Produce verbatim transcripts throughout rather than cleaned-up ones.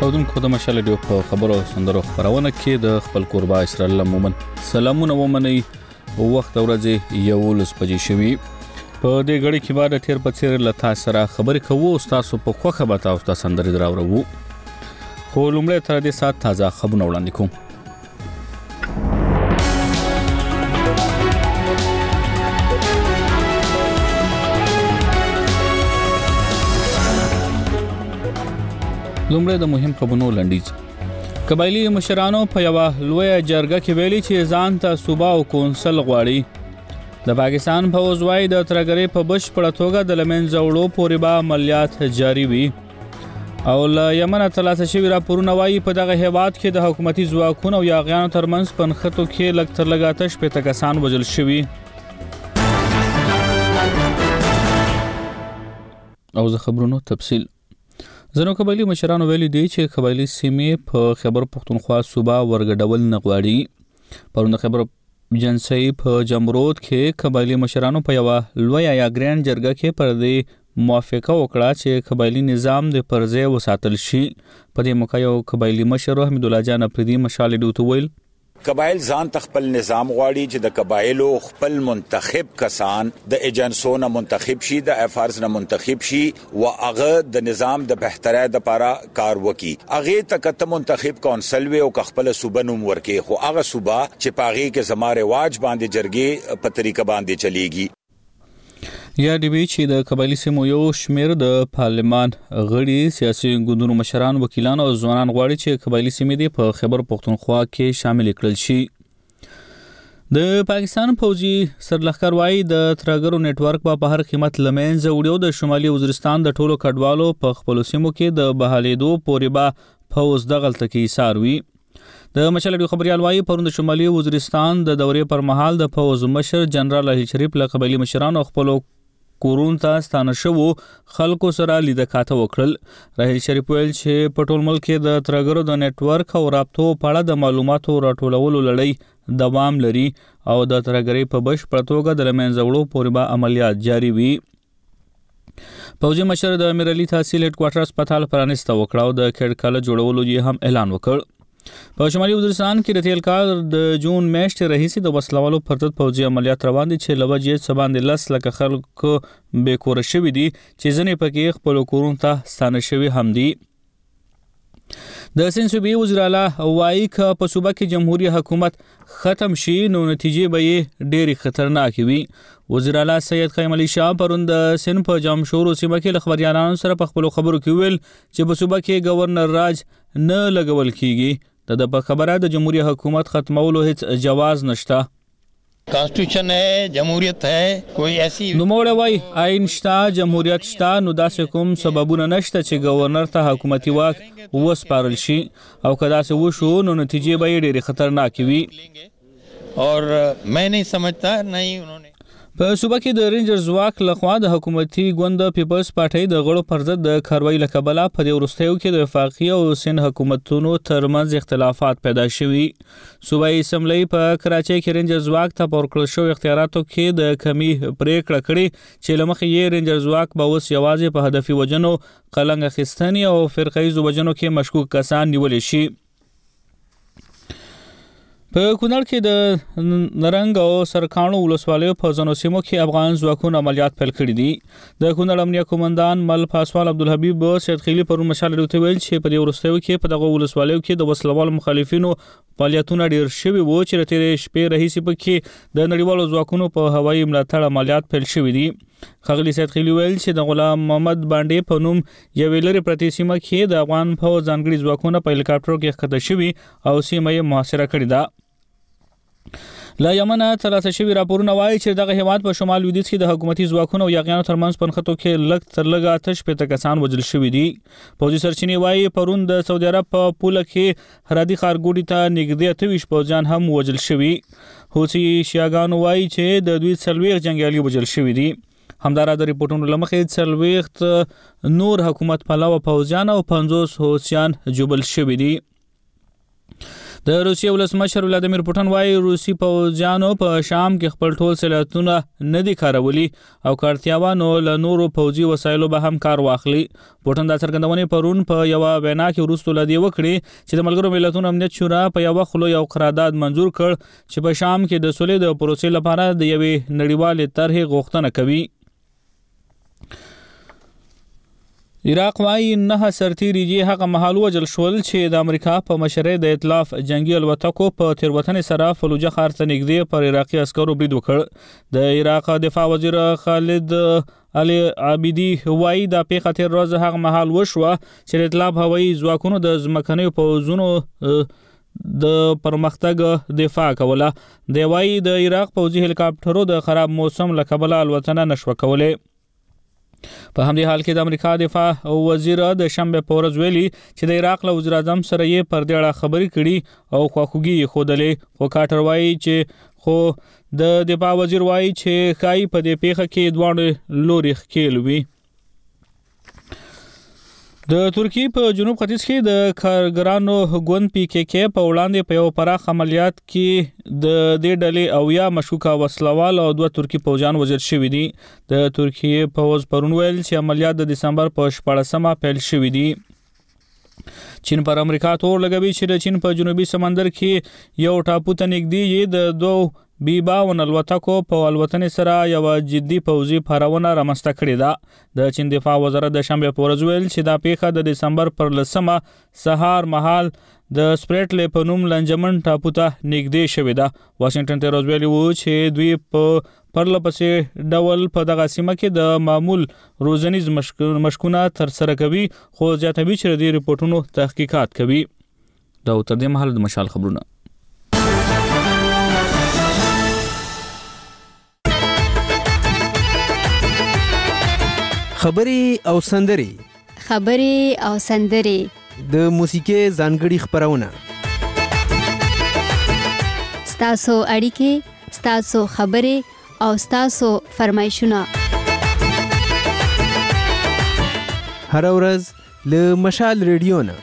اودونکو د مشال ډیو په خبرو سندرو خبرونه کې د خپل قربا اسرائیل مومن سلامونه ومني وخت ورځې یو لس بجې شوي په دې غړي کې بعد تیر په چیر لتا سره خبرې کوو تاسو په خوخه به تاسو ته سندري دراوړو خو لومړی تر دې سات تازه خبرونه وړاندې کوم. لومړی د مهم خبرونو لنډیز. قبایلی مشرانو په یو لوی جرګه کې ویلي چې ځان ته صوبه او کونسل غواړي. د پاکستان فوج وايي د ترګری په بشپړه توګه د لمنځه وړو پورې به عملیات جاری وي او له یمن ترلاسه شوي راپورونه وايي په دغه هیواد کې د حکومتي ځواکونو او یاغیانو ترمنځ په نښتو کې لږ تر لږه اته شپېته کسان وژل شوي. او زه خبرونو تفصیل. ځینو قبایلی مشرانو ویلي دي چې قبایلی سیمې په خیبر پختونخوا صوبه ورګډول نه غواړي. پرون د خیبر جنسي په جمرود کې قبایلی مشرانو په یو لوی یا ګران جرګه کې پر دې موافقه وکړه چې قبایلی نظام د پرځای وساتل شي. په دې موقع یو قبایلی مشر حمید الله جان افریدي مشال ډیو ته ویل قبایل ځان خپل نظام غواړي چې د قبایلو خپل منتخب کسان د ایجنسونو منتخب شي د افارز نه منتخب شي او هغه د نظام د بهترۍ لپاره کار وکړي. هغه تکته منتخب کونسل وي او خپل صوبه نوم ورکړي خو هغه صوبه چې پاغي کې زماره واج باندې جرګي په طریقه باندې چلیږي. یا دی وی چې د قبایلی سیمو یو شمیر د پارلمان غړي سیاسي ګوندونو مشران وکیلان او ځوانان غواړي چې قبایلی سیمې د په خیبر پختونخوا کې شامل کړل شي. د پاکستان فوجي سرلښکر وايي د ترګرو نتورک په هر قیمت لمنځه وړو د شمالي وزیرستان د ټولو کډوالو په خپل سیمو کې د بحالېدو پورې به فوج دغلت کې ساروي. د مشال خبريال وايي پرون د شمالي وزیرستان د دورې پر مهال د فوج مشر جنرال اهل شریف له قبایلی مشرانو خپل کورون ته ستانه شوو خلکو سره لیده کاته وکړل. راهیل شریف ویل چې په ټول ملک کې د ترګرو د نتورک او رابطو په اړه د معلوماتو راټولولو لړۍ دوام لري او د ترګری په بشپړه توګه د لمنځه وړو پورې به عملیات جاری وي. فوجي مشر د امیر علي تحصیل هډ کوارټر هسپتال پرانیسته وکړه او د کډ کال جوړولو یې هم اعلان وکړ. په شمالي وزیرستان کې د تیل کال د جون میاشتې راهیسې د وسلوالو پر ضد فوجي عملیات روان دي چې لوجې سباندې لس لکه خلکو بې کوره شوي دي چې ځینې پکې خپل کورونو ته ستانه شوي هم دي. د سند صوبې وزیر اعلی وايي که په صوبه کې جمهوریت حکومت ختم شي نو نتیجې به یې ډېرې خطرناکې وي. وزیر اعلی سید قیم علي شاه پرون د سند په جمشور سیمه کې له خبريالانو سره په خپل خبرو کې ویل چې په صوبه کې گورنر راج نه لګول کیږي. د په خبره د جمهوریت حکومت ختمولو هیڅ جواز نشته. کانسټیټیوشن ہے جمهوریت ہے کوئی ایسی نو موږ وای آئین شته جمهوریت شته نو داسې کوم سببونه نشته چې گورنر ته حکومتي واک وسپارل شي او کدا څه وشو نو نتیجې به ډېرې خطرناکې وي. اور میں نہیں سمجھتا نہیں انہوں نے په صوبه کې د رینجر ځواک لخوا د حکومتي ګوند پیپلز پارټي د غړو پر ضد د کاروایی لکبلا په دې وروستیو کې د وفاقي او سند حکومتونو ترمنځ اختلافات پیدا شوي. صوبایي اسمبلی په کراچۍ کې رینجر ځواک ته ورکړل شوی اختیاراتو کې د کمی پریکړه کړې چې لمخې یې رینجر ځواک به اوس یوازې په هدفي وجنو قلنګ اخیستنې او فرقه‌یزو وجنو کې مشکوک کسان نیول شي. په کونړ کې د نرنګ او سرکانو ولسوالیو په ځینو سیمو کې افغان ځواکونو عملیات پیل کړي دي. د کونړ امنیه قومندان مل پاسوال عبدالحبیب سید خیلی پرون مشال ډیو ویل چې په دې وروستیو کې په دغه ولسوالیو کې د وسلوال مخالفینو فعالیتونه ډیر شوي وو چې ترې شپې راهیسې پکې د نړیوالو ځواکونو په هوایي ملاتړ عملیات پیل شوي دي. خغلی سید خیلی ویل چې د غلام محمد باندې په نوم یوې لرې پرتې سیمه کې د افغان فوج ځانګړي ځواکونه په هلیکاپټرو کې ښکته شوي او سیمه یې محاصره کړې ده. لا یمن ترلاسه شوي راپورونه وايي چې دغه هیواد په شمال لویدیځ کې د حکومتي ځواکونو او یاغیانو ترمنځ په نښتو کې لږ تر لږه اته شپېته کسان وژل شوي دي. پوځي سرچینې وايي پرون د سعودي عرب په پوله کې هرادي ښارګوټي ته نږدې اته ویشت پوځیان هم وژل شوي. حوثي شیعاګانو وايي چې د دوی څلوېښت جنګیالي وژل شوي دي. همدارا د ریپورټونو لمخې څلوېښت نور حکومت پلوه پوځیان او پنځوس حوثیان جوبل شوي دي. د روسیې ولسمشر ولادیمیر پوټین وايي روسي پوځیانو په شام کې خپل ټول سلاحونه نه دي کارولي او کارتیاوانو له نورو پوځي وسایلو به هم کار واخلي. پوټین د څرګندونې پرون په یو وینا کې وروسته لدی وکړي چې د ملګرو ملتونو امنیت شورا په یو خلو یو قرارداد منزور کړ چې په شام کې د سولې د پروسې لپاره د یوې نړیوالې طرحې غوښتنه کوي. عراق وايي نه سرتیري هغه مهال وجل شول چې د امریکا په مشرۍ د ائتلاف جنگي الوتکو په تیروتنې سره فلوجه ښار ته نږدې پر عراقي عسکرو برید وکړ. د عراق دفاع وزیر خالد علي عابدي وايي د پیښه تیر ورځ هغه مهال وشوه چې د ائتلاف هوایي ځواکونو د ځمکنیو پوځونو د پرمختګ دفاع کوله. د وايي د عراق پوځي هلیکاپټرو د خراب موسم له کبله الوتنه نشو کولای. په همدې حال کې د امریکا دفاع وزیر د شنبه په ورځ ویلي چې د عراق له وزیر اعظم سره یې پر دې اړه خبرې کړي او خواخوږي یې ښودلې. خو کارټر وایي چې خو د دفاع وزیر وایي چې ښایي په دې پیښه کې دواړه لوري ښکیل وي. د ترکیې په جنوب ختیځ کې د کارګرانو ګوند پی کې کې په وړاندې په یو پراخ عملیات کې د دې ډلې او یا مشکوکه وسلوال او دوه ترکی پوځیان وژل شوي دي. د ترکیې پوځ پرون ویل چې عملیات د دسمبر په شپاړسمه پیل شوي دي. چین پر امریکا تور لګوي چې د چین په جنوبي سمندر کې یو ټاپو ته نږدې د دوه بی باون الوتکو په الوتنې سره یو جدي پوځي پارونه رامنځته کړې ده. د چین دفاع وزارت د شنبه په ورځ ویل چې دا پیښه د دسمبر پر لسمه سهار مهال د سپریټلې په نوم لنجمن ټاپو ته نږدې شوې ده. واشنگټن ته ورځ ویلي وو چې دوی په پرلپسې ډول په دغه سیمه کې د معمول روزنیز مشکونه تر سره کوي خو زیاتوي چې د ریپورتونو تحقیقات کوي. دا تر دې مهال د مشال خبرونه. خبري او سندري خبري او سندري د موسیقي ځانګړي خبرونه ستاسو اړیکې ستاسو خبري او ستاسو فرمایشونه هر ورځ له مشال ریډیو نه.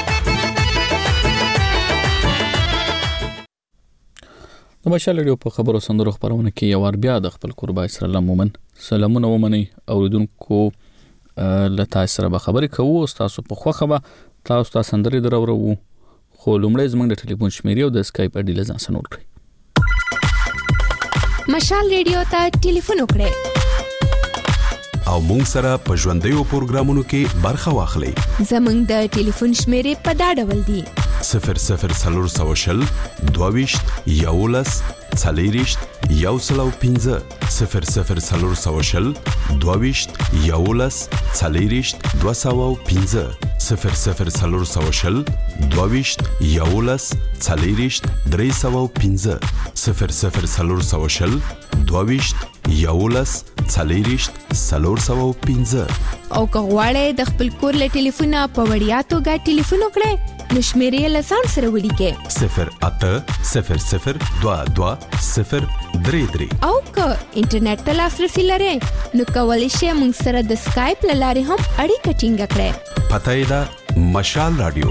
د مشال ریډیو په خبرو سندرو خبرونه کې یو ور بیا د خپل قربای سره لمومن سلامونه ومني اوریدونکو له تاسو سره به خبرې کوو. تاسو په خوخه به تاسو تاسو سندري درورو خو لومړی زموږ د ټلیفون شمیرې او د اسکایپ اډی له ځان سره نوٹ کړئ. مشال ریډیو ته ټلیفون وکړئ او مونږ سره په ژوندۍ پروګرامونو کې برخه واخلئ. زموږ د ټلیفون شمیرې په دا ډول دي: صفر صفر څلور سوه شل دوه ویشت یولس څلېرویشت یو سل او پنځه صفر صفر څلور سوه شل دوه ویشت یولس څلېرویشت دوه سوه او پنځه صفر صفر څلور سوه شل دوه ویشت یولس څلېرویشت درې سوه او پنځه صفر صفر څلور سوه شل دوه ویشت یولس څلېرویشت څلور سوه او پنځه. او که غواړئ د خپل کور له ټلیفونه په وړیا توګه ټلیفون وکړئ نو شمیرې له ځان سره ولیکئ صفر اته صفر صفر دوه دوه صفر درې درې. او که انټرنیټ ته لاسرسي لرئ نو کولی شئ موږ سره د سکایپ له لارې هم اړیکه ټینګه کړئ. پته یې ده مشال رادیو.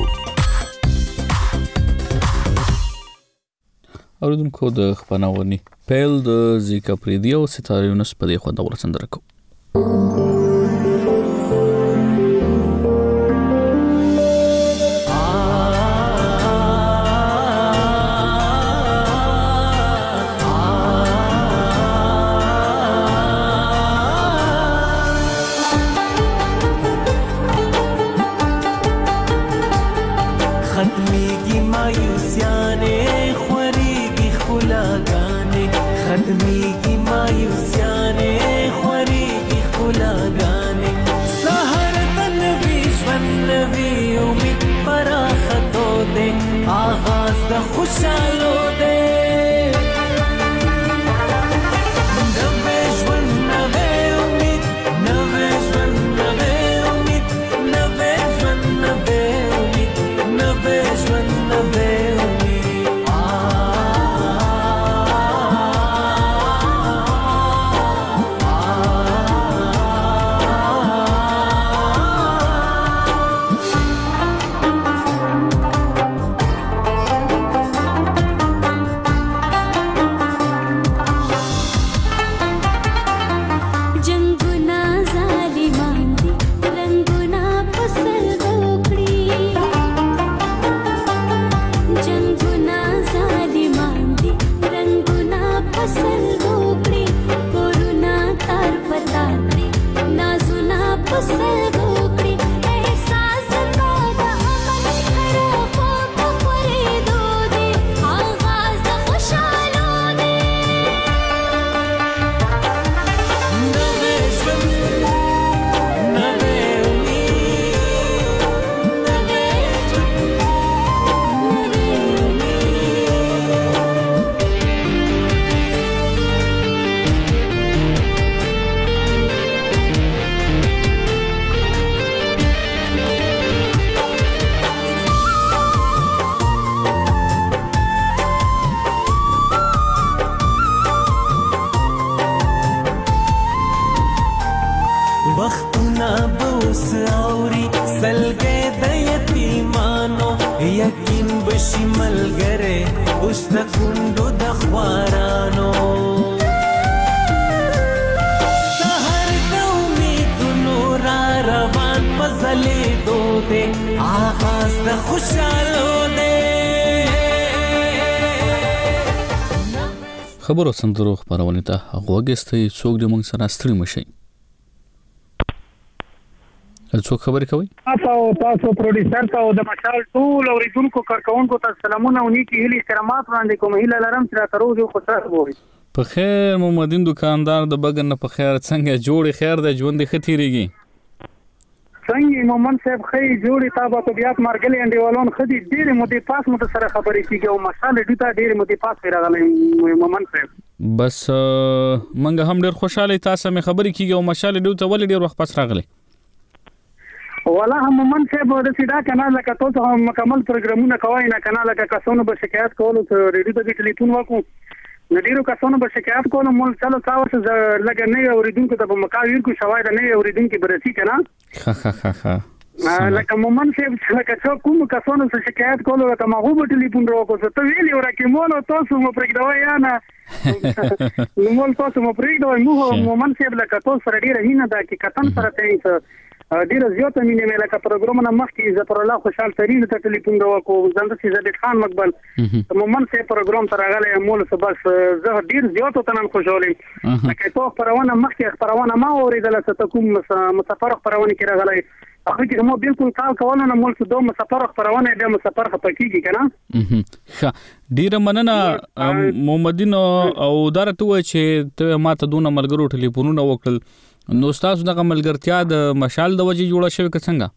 اوریدونکو د خبرونه پیل د زیکا پریدي او ستاره یونس په دې خو د ورسندره کو. خبرو سندرو خبرونه ته غوګستې څوک د مونږ سره ستړي مشي څوک خبرې کوي تاسو تاسو پروډوسر ته د مشال ټول اوریدونکو کارکونکو ته سلامونه او نیکی هیلې کرامات وړاندې کوم هیله لرم چې تاسو روزي خوشاله وي په خیر محمدین دکاندار د بګن په خیر څنګه جوړې خیر د ژوند ختیریږي څنګه مومن صاحب خې جوړې تابه طبيعت مرګلې انډیوالون خدي ډېر مودې پاس مت سره خبرې کیږي او مشال ډیټا ډېر مودې پاس راغلې مومن صاحب بس منګه هم ډېر خوشاله تاسو مې خبرې کیږي او مشال ډیټا ولې ډېر وخت پاس راغلې والله هم مومن صاحب د سیدا کنه لکه تاسو هم مکمل پروګرامونه کوي نه کنه لکه کسانو به شکایت کولو ته ریډیو ته ټلیفون وکړو ندیرو کسانو به شکایت کولو مول چلو تاسو لکه نه اوریدونکو ته به مکاویر کو شوای د نه اوریدونکو برسي کنه ها ها ها ها لکه مومن صاحب لکه څو کوم کسانو ته شکایت کولو لکه مغو به ټلیفون راوکړو ته ویلی ورکه مول تاسو مو پرېږدوي یا نه نو مول تاسو مو پرېږدوي مو مومن صاحب لکه تاسو سره ډیره هینه ده کې کتن سره ته ډیر زیاته مینه مې لکه پروګرامونه مخکې زفر الله خوشحال ترين ته ټلیفون راوکړو زنده سي زبید خان مقبل مومن سي پروګرام تر هغه مول څه بس زه ډیر زیاته تنن خوشاله لکه تو پرونه مخکې پرونه ما اوریدل څه کوم مسافر پرونه کې راغلی اخر کې مو بالکل کال کول نه مول څه دوه مسافر پرونه د مسافر خپکیږي کنه ښه ډیر مننه محمدین او درته و چې ته ماته دونه ملګرو ټلیفونونه وکړل نو تاسو دغه ملګرتیا د مشال د وجې جوړه شوې که څنګه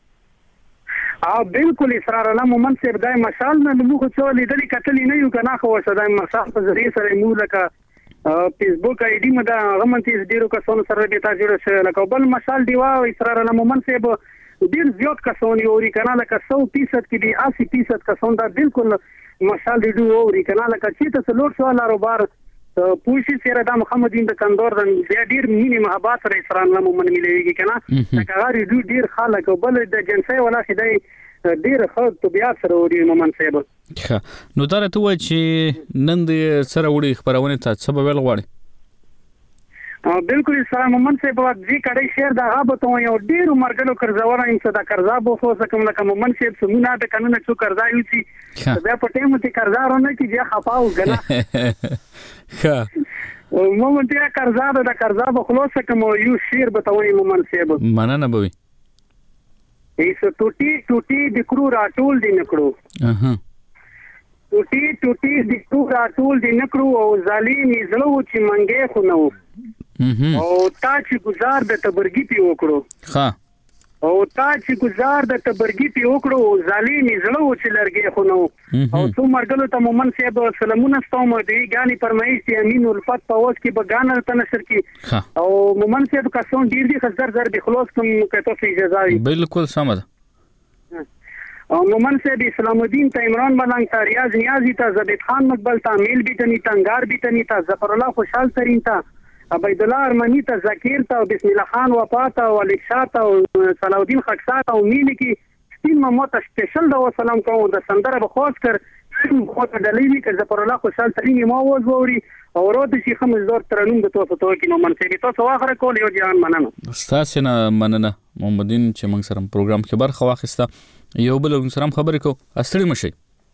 اه بالکل اصرار الله مومن صاحب دای مشال نه موږ څو لیدلې کتلې نه یو کنه خو شدای مشال په ذریعہ سره مو لکه فیسبوک آی ډی مده غمنتي ډیرو کسانو سره د تا جوړ شو لکه بل مشال دیوا اصرار الله مومن صاحب ډیر زیات کسان یو ری کنه لکه سو فیصد کې دی اسی فیصد کسان دا بالکل مشال دی یو ری کنه لکه چې تاسو لور شو لارو بار پوښي سره د محمدین د کندور د ډیر مینه محبت سره اسران له مومن مليږي کنه لکه غاری ډیر خلک بل د جنسي ولا خدای ډیر خلک طبيعت سره وړي مومن صاحب نو دا ته و چې نن د سره وړي خبرونه ته سبب ویل غواړي بالکل سلام مومن صاحب دې کډې شهر د غابه ته یو ډیر مرګلو قرضاوره ایم صدا قرضا بو خو کوم لکه مومن صاحب سمونه د قانون څو قرضا یو چې بیا په ټیم ته قرضارونه کې بیا خپاو غلا ښه مومن ته قرضا د قرضا بو خلاص کوم یو شیر به توي مومن صاحب مننه بوي ایس ټوټي ټوټي د کرو راټول دي نکړو اها ټوټي ټوټي د کرو راټول دي نکړو او ظالم زلو چې منګې خو نو او تا چې گزار د تبرګي پی وکړو ها او تا چې گزار د تبرګي پی وکړو ظالم زلو چې لرګي خو نو او تو مرګلو ته مومن صاحب سلامونه ستوم دی غاني فرمایي چې امین الفت په اوس کې بغانه ته نشر کې او مومن صاحب کسون ډیر دي خزر زر به خلاص کوم کته فی اجازه بالکل سمد او مومن صاحب اسلام الدین ته عمران ملنګ ته ریاض نیازی ته زبید خان مقبل ته میل بیتنی ته انګار بیتنی ته ظفر الله خوشحال ترين ته عبید الله ارمنی ته ذکیر ته بسم الله خان وفات او الک شاه ته صلاح الدین خکسات او مینه کی سپین محمد سپیشل د سلام کوم د سندره بخواس کر خو ته دلیوی ک ظفر الله خوشحال ترين مو وزوري او ورته شي خمس دور ترنوم د توسو تو کې مومن صاحب تاسو واخره کول یو جان مننه تاسو نه مننه محمدین چې موږ سره پروګرام کې برخه واخیسته یو بل موږ سره خبرې کو استړي مشي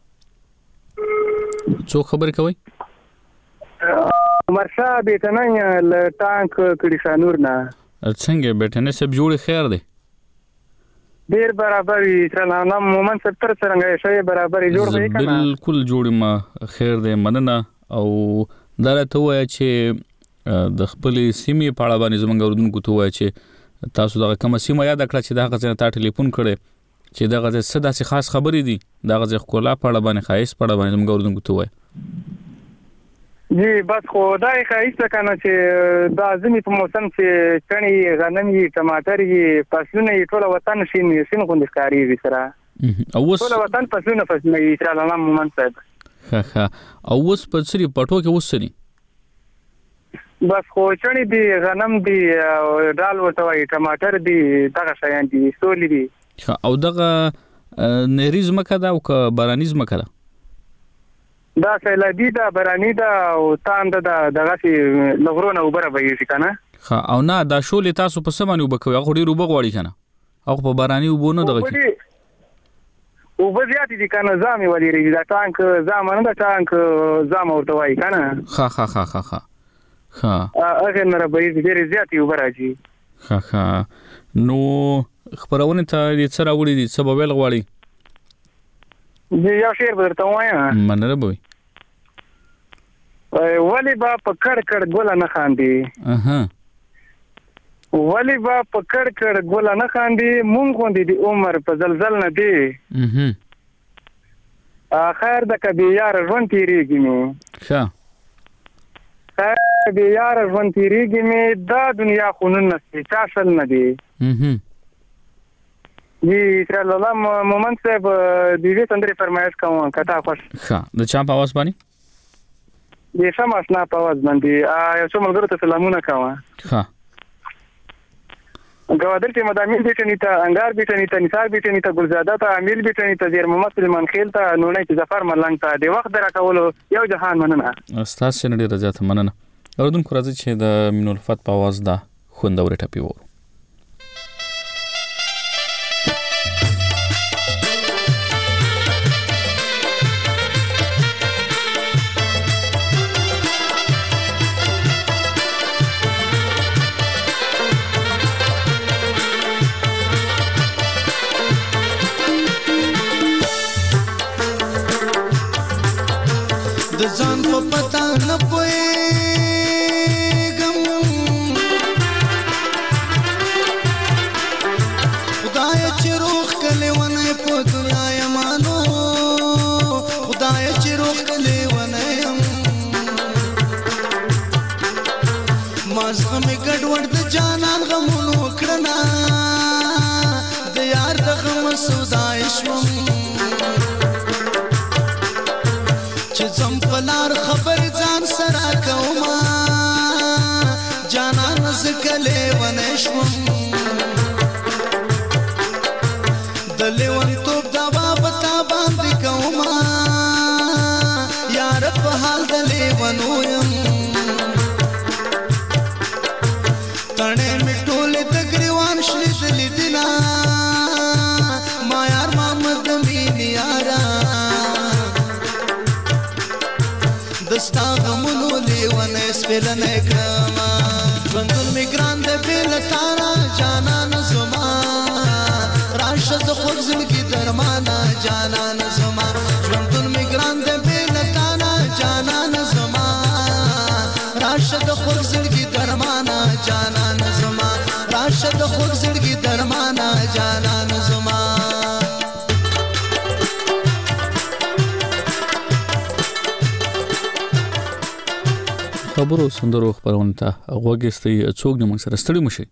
څو خبرې کوي مرشا بیتنه ل ټانک کړي شانور نه څنګه بیٹنه سب جوړ خیر دی ډیر برابر وي تر نه مومن ستر څنګه شي برابر جوړ وي کنه بالکل جوړ ما خیر دی مننه او دا ته وای چې د خپل سیمې په اړه باندې زمونږ اوردونکو ته وای چې تاسو دا کوم سیمه یاد کړئ چې دا غزه ته ټلیفون کړئ چې دا غزه صدا سي خاص خبرې دي دا غزه کولا په اړه باندې خایس په اړه باندې زمونږ اوردونکو ته وای جی بس خدای خایس کنه چې دا زمي په موسم چې چڼي غنمي ټماټر فصلونه ټول وطن شي سین غوند ښکاری سره او اوس ټول وطن فصلونه فصلونه یې تر الله مومن صاحب ها ها او اوس په سری پټو کې وسري بس خو چڼي دي غنم دي دال ورته وای ټماټر دي دغه شیان دي سولې دي او دغه نریز مکه دا او بارانیز مکه دا دا سیلابي دا باراني دا او تاند دا دغه سي لغرونه وبره وي شي کنه ها او نه دا شولې تاسو په سمانه وبکوي هغه ډیر وبغوړي کنه هغه په باراني وبونه دغه او بزیات دي کنه زامي ولې ری دا ټانک زامن دا ټانک زام ورته وای کنه ها ها ها ها ها ها هغه نه به ډیر زیات وبراجي ها ها نو خبرونه ته دې سره وړي دي سبب ویل غواړي یو شعر درته وایم منره بوي ولی با په کړ کړ ګل نه خاندي اها ولی با په کړ کړ ګل نه خاندي مونږ غوندي دي عمر په زلزل نه دي اها اخر د کبي یار ژوند تیریږي نو ښه خیر کبي یار ژوند تیریږي مې دا دنیا خونن نه چا شل نه دي اها جی تر الله مومن صاحب د دې تندري فرمایش کوم کته خوش ښه د چا په आवाज باندې د سماس نه په आवाज باندې یو څو ملګرو ته سلامونه کوم ښه ګوادر چې مدامین بیٹنی ته انګار بیٹنی ته نثار بیٹنی ته ګلزاده ته امیل بیٹنی ته زیر محمد سلمان خیل ته نونې ته ظفر ملنګ ته د وخت درکولو یو جهان مننه استاد سن ډیر زیات مننه اوردونکو راځي چې د مینول فت په आवाज دا خوندور ټپی وو ځان په پتا نه پوهېږم خدای چې روح کلی ونی په دنیا یمانو خدای چې روح کلی ونی یم مازغه مې ګډوډ د جانان غمونو کړنه د یار د غم سودای شوم لار خبر ځان سره کوما جانان زکله ونشم دلون توپ دا بابتا باندې کوما یار په حال دلې ونویم تڼې میټول د ګریوان شلې دلې دینا ما یار محمد مين یارا دستا غمونو لیونه سپلنه کما ژوندون می ګران د بیل تارا جانان زما راشه د خوږ زړګي درمانا جانان زما ژوندون می ګران د بیل تارا جانان زما راشه د خوږ زړګي درمانا جانان زما راشه د خوږ زړګي درمانا جانان زما خبرو سندرو خبرونه ته غوږستي څوک نه موږ سره ستړي مشي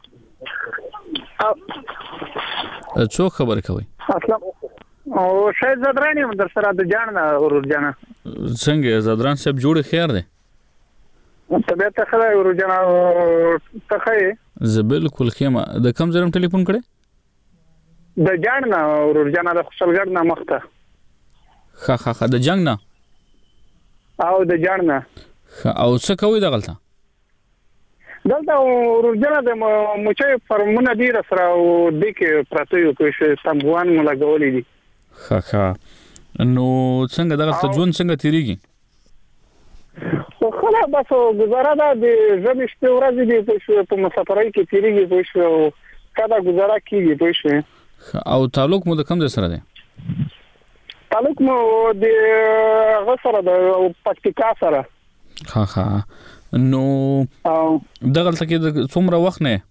څوک خبر کوي اسلام او شاید زدرانی در سره د جان ورور جان څنګه زدران صاحب جوړ خیر دی طبيعت خره ورور جان تخه زه بالکل خیمه د کم زرم ټلیفون کړي د جان ورور جان د خپلګړ نه مخته خا خا خا د جنگ نه او د جان نه او څه کوي دغلته دلته ورجنه د مچې فرمونه دی سره او د کې پراته یو کوم سمبوان مولا غولې دي ها ها نو څنګه دغه ژوند څنګه تیریږي خو نه بس گزاره ده د ژمي شپې ورځې دي په په مسافرۍ کې تیریږي په شو کدا گزاره کیږي په شو. او تعلق مو د کوم ځای سره دی؟ تعلق مو د غسر د پکتیکا سره. ها ها نو دغه تلکه د څومره وخت نه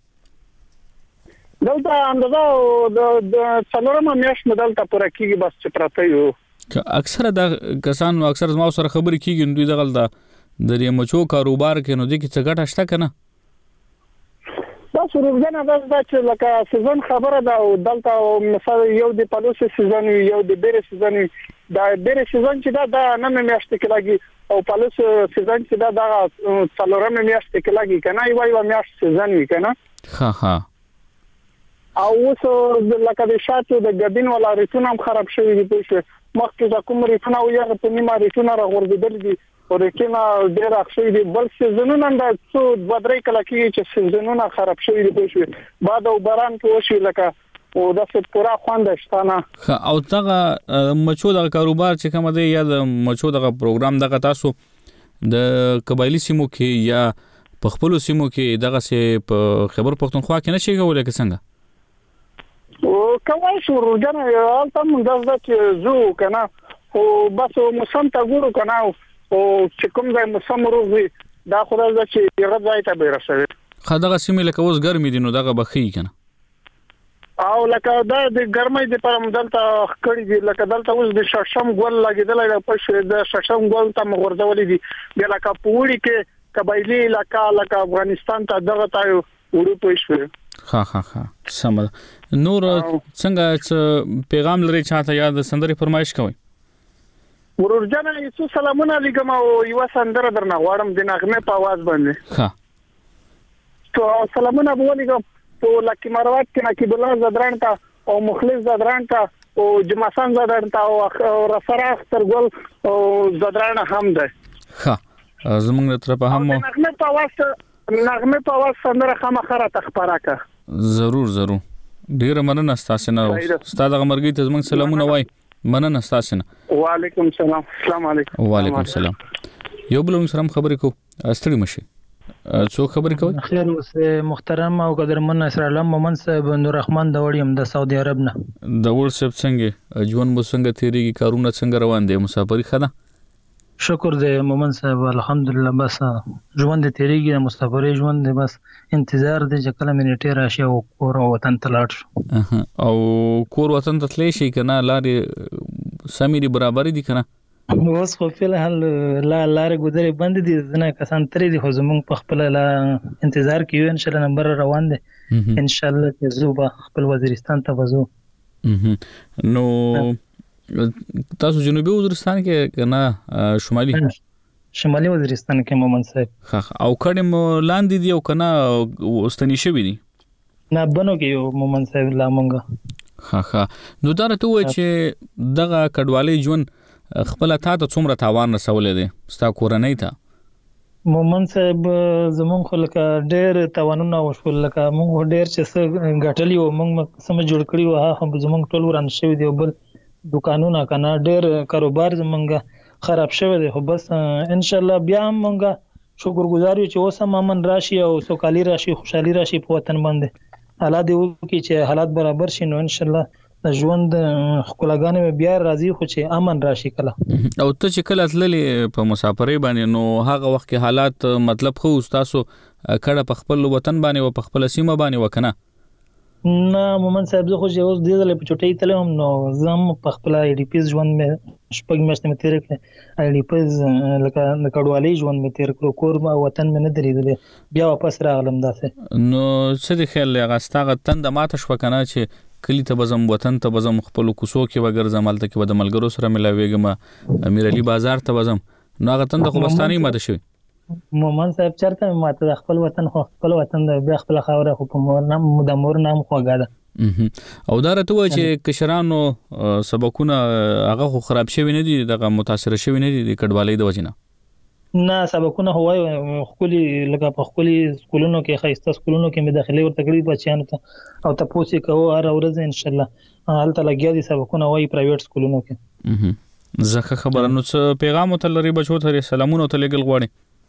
دلته اندازه د څلورمه میاشت دلته پوره کیږي بس چې پراته یو. اکثره د کسانو اکثر زما سره خبرې کیږي دوی دغه د د مچو کاروبار کې نو د کی څه ګټه شته کنه؟ دا سروګنه د چې لکه سیزن خبره ده او دلته مثلا یو د پالوس سیزن یو د بیره سیزن دا بیره سیزن چې دا د نن میاشت کې لګي او پالوس سیزن چې دا د څلورمه میاشت کې لګي کنه یو یو میاشت سیزن وی کنه. ها ها او اوس لکه د شاتو د ګبین ولا ریتونه هم خراب شوی دي په مخکې د کوم ریتونه او یا په نیمه ریتونه راغورځېدل دي او ریتونه ډېر اخشوي دي بل سیزنونه د څو دوه درې کله کې چې سیزنونه خراب شوی دي په شو بعد او باران کې وشي لکه او د څه پورا خوند شته نه. او دغه مچو د کاروبار چې کوم دی یا د مچو دغه پروګرام دغه تاسو د قبایلی سیمو کې یا په خپل سیمو کې دغه سه په خبر پښتونخوا کې نشي کولای که څنګه؟ او کوي شو ورجنه البته موږ دا چې زو کنه او بس موسم ته ګورو کنه او چې کوم ځای موسم روزي دا خدای دا چې یو ځای ته به رسوي. خدغه سیمه لکه اوس ګرمي دي نو دغه بخي کنه او لکه دا د ګرمۍ د پر مدلته خکړی دي لکه دلته اوس د ششم ګول لګیدل د پښې د ششم ګول ته مغورځولې دي د لکه پوری کې قبایلی علاقہ لکه افغانستان ته دغه تایو ورو پېښوي. ها ها ها سم نور څنګه پیغام لري چاته یاد سندري فرمایش کوي؟ ورورجانه یسو سلامونه علیکم او یو سندره درنه غواړم د نغمه په आवाज باندې. ها تو سلامونه بولیګم تو لکی مروات کې نکی بلا زدران تا او مخلص زدران تا او جمعسان زدران تا او رفرا اخترګل او زدران هم ده. ها زمونږ تر په هم نغمه په आवाज نغمه په आवाज سندره خامخره تخبراکه. ضرور ضرور ډیر مننه تاسو نه استاد غمرګي ته زمونږ سلامونه وای مننه تاسو نه. وعلیکم السلام السلام علیکم. وعلیکم السلام. یو بل سره خبرې کو استړي مشي څو خبرې کوي؟ خیر اوس محترم او قدرمن اسر علم مومن صاحب نور رحمان دوریم د سعودي عرب نه د ور صاحب څنګه ژوند مو څنګه تیریږي کارونه څنګه روان دي مسافرۍ خنه؟ شکر دې مومن صاحب الحمدلله بس ژوند دې تیریږي مسافرۍ ژوند دې بس انتظار دې چې کله منیټه راشي او کور وطن ته لاړ شو. او کور وطن ته تللی شي کنه لارې سمې برابر دي کنه؟ اوس خو په الحال لا لارې ګذرې بند دي ځنه کسان ترې دي خو زمونږ په خپل لا انتظار کوي ان شاء الله نمبر روان دي ان شاء الله چې زوبه خپل وزیرستان ته وځو. نو تاسو جنوبي وزیرستان کې کنه شمالي شمالي وزیرستان کې مومن صاحب؟ ها او کډم لاندې دی او کنه واستنی شوی دی؟ نه بنو کې یو مومن صاحب لا مونږه. ها ها نو دا راته وای چې دغه کډوالۍ ژوند خپل تا ته څومره تاوان رسولې دي ستا کورنۍ ته؟ مومن صاحب زمون خو لکه ډېر تاوانونه وشول لکه موږ ډېر چې غټلی و موږ سم جوړ کړی و هم زمون ټول وران شوی دی بل دکانونه کنه ډېر کاروبار زمونږ خراب شوی دی خو بس ان شاء الله بیا هم موږ شکرګزار یو چې اوس هم امن راشي او سوکالي راشي خوشحالي راشي په وطن باندې حالات یو کې چې حالات برابر شي نو ان شاء الله د ژوند خپلګانې بیا راځي خو چې امن راشي کله. او ته چې کله تللې په مسافرۍ باندې نو هغه وخت کې حالات مطلب خو تاسو کړه په خپل وطن باندې او په خپل سیمه باندې وکنه؟ نه مومن صاحب زه خو چې اوس دې ځلې په چټۍ تلم نو زم په خپل آی ډي پی ژوند مې شپږ میاشتې مې تیر کړې آی ډي پی لکه د کډوالۍ ژوند مې تیر کړو کور ما وطن مې نه درېدلې بیا واپس راغلم داسې. نو څه د خیال هغه ستغه تند ماته شو کنه چې کلی ته بزم وطن ته بزم خپل کوسو کې وګرځم الته کې د ملګرو سره ملاويګم امیر علي بازار ته بزم نو هغه تند خو بستاني ماده شوی. مومن صاحب چرته ماته خپل وطن خو خپل وطن د بیا خپل خاوره خو په مور نام د مور نام خوګا ده او دا راته وای چې کشرانو سبقونه هغه خو خراب شوی نه دي دغه متاثر شوی نه دي د کډوالۍ د وجنه؟ نه سبقونه هوای خولي لکه په خولي سکولونو کې خاصه سکولونو کې مې داخلي ورته کړی بچیانو ته او تاسو یې کوو هر ورځ ان شاء الله حالت لګیا دي سبقونه وای پرایویټ سکولونو کې. زکه خبره نو څه پیغام ته لري بچو ته سلامونه ته لګل غواړي؟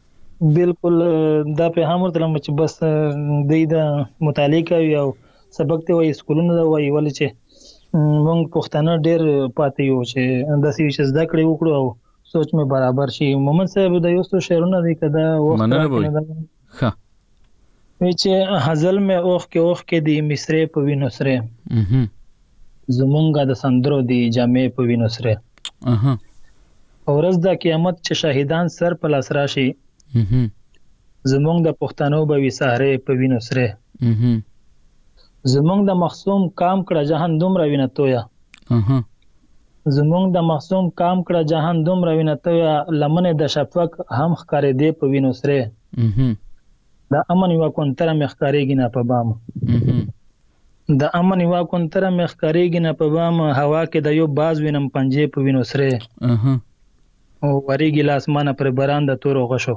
بالکل دا په هم ورته چې بس د دې مطالعه کوي او سبق ته وایي سکولونه دا وایي ولې چې موږ پښتانه ډېر پاتې یو چې انداسې چې زده کړې وکړو او سوچ مې برابر شي. محمد صاحب د یو څو شعرونه دي کدا وخت ښه چې حزل مې اوخ کې اوخ کې دی مصرې په وینو سره زمونږه د سندرو دی جامې په وینو سره ورځ د قیامت چې شهیدان سر په لاس راشي زمونږ د پښتنو به وي سهارې په وینو سره زمونږ د مخصوم کام کړه جهان دومره وینه تویا زمونږ د مخصوم کام کړه جهان دومره وینه تویا لمنې د شفق هم ښکارې دی په وینو سره د امن یو کونتره مې ښکارېږي نه په بام د امن یو کونتره مې ښکارېږي نه په بام هوا کې د یو باز وینم پنجې په وینو سره او وریږي لاسمانه پر باران د تورو غشو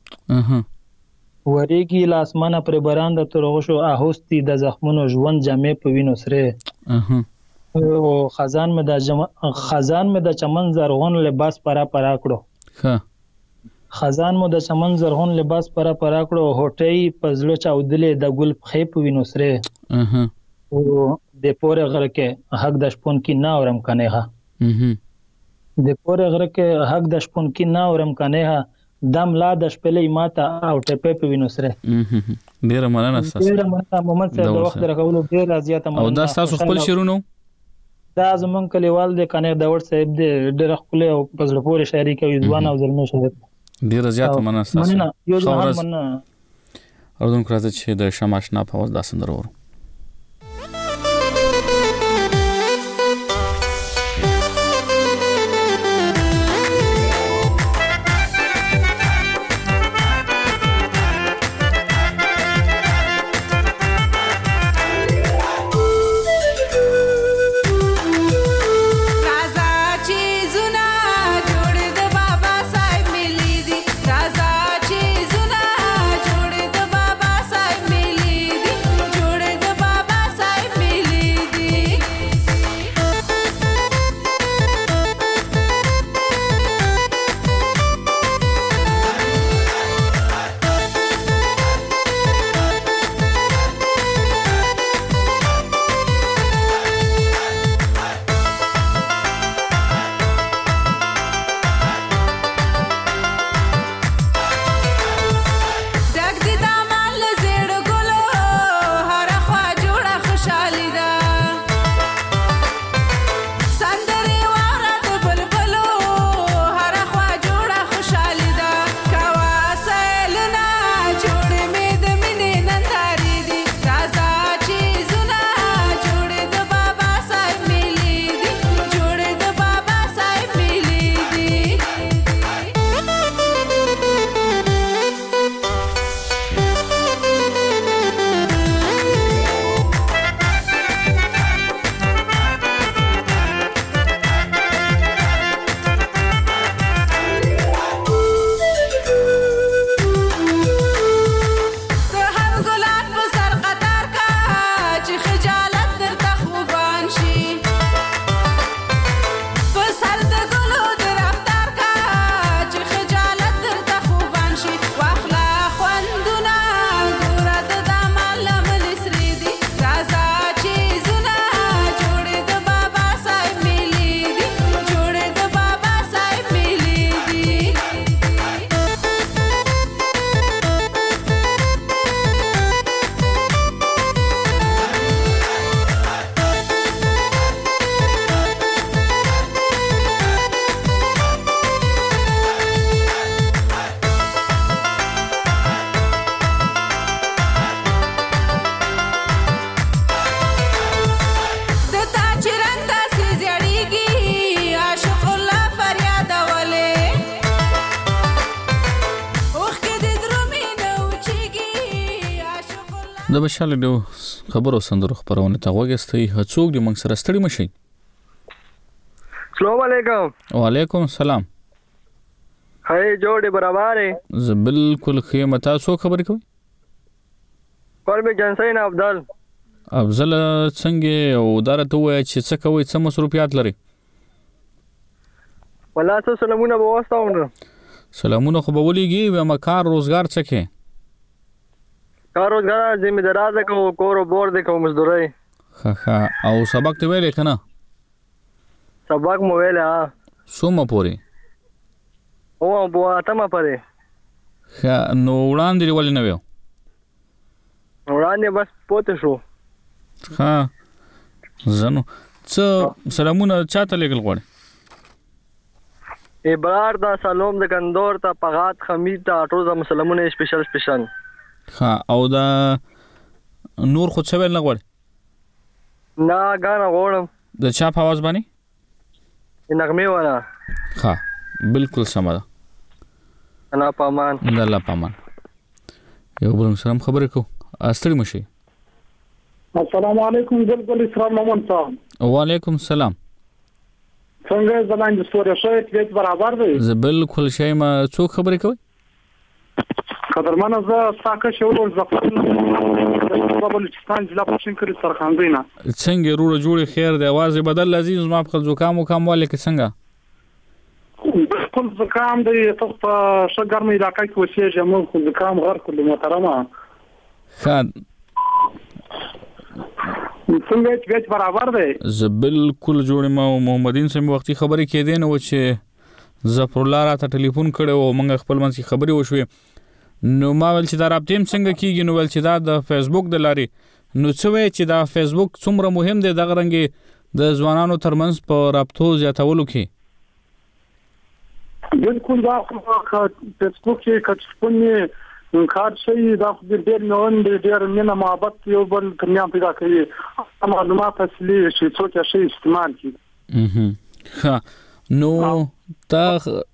وریږي لاسمانه پر باران د تورو غشو اهوستي د زخمونو ژوند جامې په وینو سره او خزان مې د جم... خزان مې د چمن زرغون لباس پرا پرا کړو خزان مو د چمن زرغون لباس پرا پرا کړو هټۍ پزړه چاودلې د ګل خې په وینو سره او د پوره غره کې حق د شپون کې نه اورم کنه ها د پوره غره کې حق د شپون کې نه اورم کنه ها دم لا د شپلې ماته او ټپې په وینو سره ډیره مننه تاسو ډیره مننه محمد صاحب د وخت درکولو ډیره زیاته مننه او دا تاسو خپل شعرونه دا زمون کلیوال د کنه داوړ صاحب د ډیره خپل او پزړه پوره شاعري کوي ځوان او زلمه شاعر ډیره زیاته مننه تاسو مننه یو ځوان مننه اردن کراته چې د شماشنا په وځ داسندر ورو د بشاله د خبرو سندرو خبرونه ته وګستې هڅوک د موږ سره ستړي مشي. السلام علیکم. وعلیکم السلام. هاي جوړې برابرې ز بالکل خیمه تاسو خبرې کوي. قلبي جنسین افضل. افضل څنګه او دارته وای چې څه کوي څه مصروفیات لري. والله تاسو سلامونه بوستاونه. سلامونه خو به ولېږي و ما کار روزګار څه کې کار روزګار ذمہ ده کو کور او بور ده کو مزدوري ها ها او سبق ته ویلې کنه سبق مو ویلې ها سومه پوری او بو اتمه پره ها نو وړاندې ولې نه ویو وړاندې بس پوته شو ها زنو څه سلامونه چاته لګل غواړي ابرار دا سلام د کندور ته پغات خمید ته ټول د مسلمانانو سپیشل سپیشل ها او دا نور خو څه ویل نه غواړي نا غانا غوړم د چا په आवाज باندې نغمه ولا ها بالکل سم ده انا پامان الله پامان یو بل سلام خبرې کو استړي مشي السلام علیکم بلبل اسلام مومن صاحب وعلیکم السلام څنګه زلان د سورې شوی تیت برابر دی زه بالکل شای ما څوک خبرې کوي قدرمنه زه ساکه شو زفر په بلوچستان ضلع پښین کړی سرخاندینا څنګه روړه جوړي خیر دی आवाज بدل عزیز ما په زکام او کم والے کې څنګه خپل زکام دی ته په شګرمه علاقې کې وسیږي مو خو زکام غر کله محترمه خان څنګه چې برابر دی زه بالکل جوړ ما محمدین سم وختي خبرې کې دین و چې ظفر الله راته ټلیفون کړو او موږ خپل منځ کې خبرې وشوې نو ما ول چې دا رابطه څنګه کیږي نو ول چې دا د فیسبوک د لاري نو څه وای چې دا فیسبوک څومره مهم دی دغه رنګي د ځوانانو ترمنځ په رابطو زیاتولو کې بالکل دا فیسبوک کې کڅپنی کار شي دا خو ډېر نوون ډېر مینه محبت یو بل کمیان پیدا کوي معلومات اصلي شي څوک شي استعمال کوي ها نو تا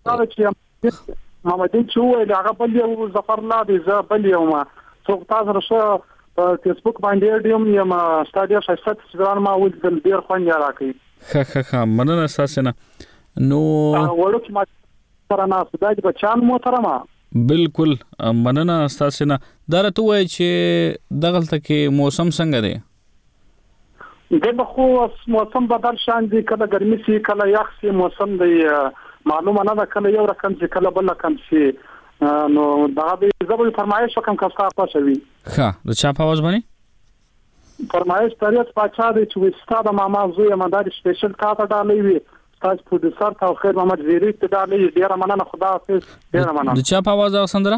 محمدین چې وایي هغه بل یو ظفر الله دی زه بل یو ما څوک تاسو راشه په فیسبوک باندې ډیم یم ستادیا شایسته چې ما ول ډېر خوند راکړي ها ها ها مننه اساسنه نو ورو چې ما سره نه سوداج بچان محترمه بالکل مننه اساسنه درته وای چې دغلت کې موسم څنګه دی دغه خو موسم بدل شان دي کله ګرمي سي کله یخ سي موسم دی معلومه نه ده کله یو رقم چې کله بل رقم سي نو دا به زبر فرمایش وکم کستا پښوي ها د چا په आवाज باندې فرمایش تاریخ پاچا دی چې وستا د ماما زوی مندار سپیشل کا ته ډالې وي تاسو پروډوسر ته خیر محمد زیری ته ډالې ډیر مننه خدا حافظ ډیر مننه د چا په आवाज اوسندره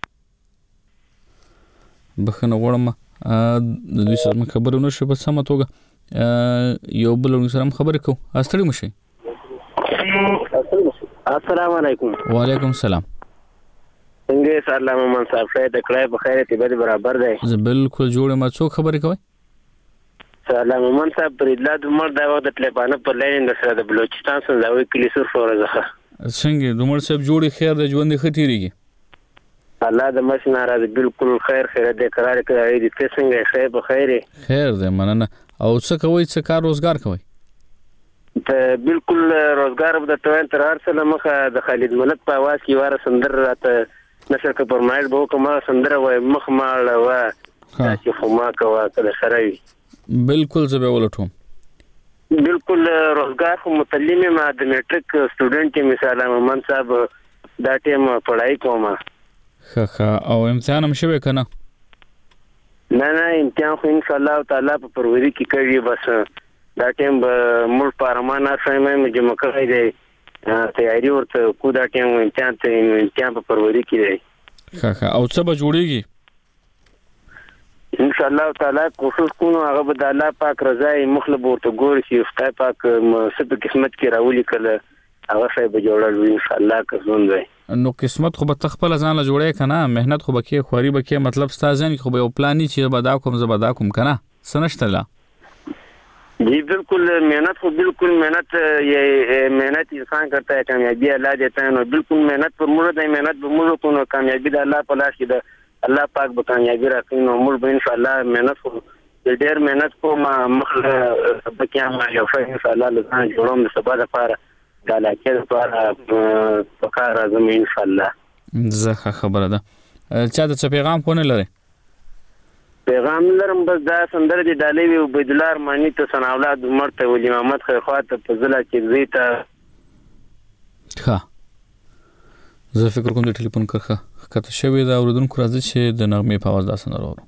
بخنه وړم د دې سره خبرونه شو په سم توګه یو بل سره خبرې کو استړي مشي السلام علیکم وعلیکم السلام څنګه سلام من صاحب ته د کړای په خیرت به برابر دی زه بالکل جوړ ما څو خبرې کوي سلام من صاحب پر اطلاع د مر دا وخت په پانه پر لاین د سره د بلوچستان څخه دا وی کلی سر فور زخه څنګه د مر صاحب جوړي خیر د ژوند خټيريږي الله د مش ناراض بالکل خیر خیر د قرار کوي د څنګه خیر په خیره خیر ده مننه او څه کوي څه کار روزګار کوي ته بالکل روزګار د توان تر ارسله مخه د خالد ملک په आवाज کې واره سندر راته نشه که پرمایل به کومه سندره وای مخ مال و چې خما کوا کله شروي بالکل زه به ولټوم بالکل روزګار خو متعلم ما د میټریک سټوډنټ مثال من صاحب دا ټیم پڑھائی کوم ها ها او امتحان هم شوی کنه نه نه امتحان خو ان شاء الله تعالی په فروری کې کوي بس دا ټیم مول پارمانه سمه جمع کوي دی تیاری ورته کو دا ټیم امتحان ته امتحان په فروری کې دی ها ها او څه به جوړیږي ان شاء الله تعالی کوشش کوو هغه به د الله پاک رضا مخلب ورته ګور شي خدای پاک سبه قسمت کې راولي کله هغه شی به جوړل ان شاء الله کوم دی نو قسمت خو به تخپل ځان له جوړې کنه مهنت خو به کې خوري به کې مطلب ستاسو خو به یو پلان چې به دا کوم زبدا کوم کنه سنشتلا जी बिल्कुल मेहनत को बिल्कुल मेहनत ये मेहनत इंसान करता है कामयाबी अल्लाह देता है और बिल्कुल मेहनत पर मुर्द है मेहनत पर मुर्द को कामयाबी अल्लाह पलाश की अल्लाह पाक ब कामयाबी रखी नो मुर्द इंशाल्लाह मेहनत को ډېر मेहनत को ما مخله بکیا ما یو ښه انشاءالله لږه جوړوم د سبا لپاره د علاقې لپاره پکار راځم انشاءالله زه خبره ده چا د پیغام کونه لري پیغام لرم بس دا سندره دی ډالې وی عبد الله ارمانی ته سن اولاد مرته ولی محمد خیرخوات په ضلع کې زیته ها زه فکر کوم د ټلیفون کرخه کته شوی دا اوردونکو راځي چې د نغمې په आवाज داسنه راوړو.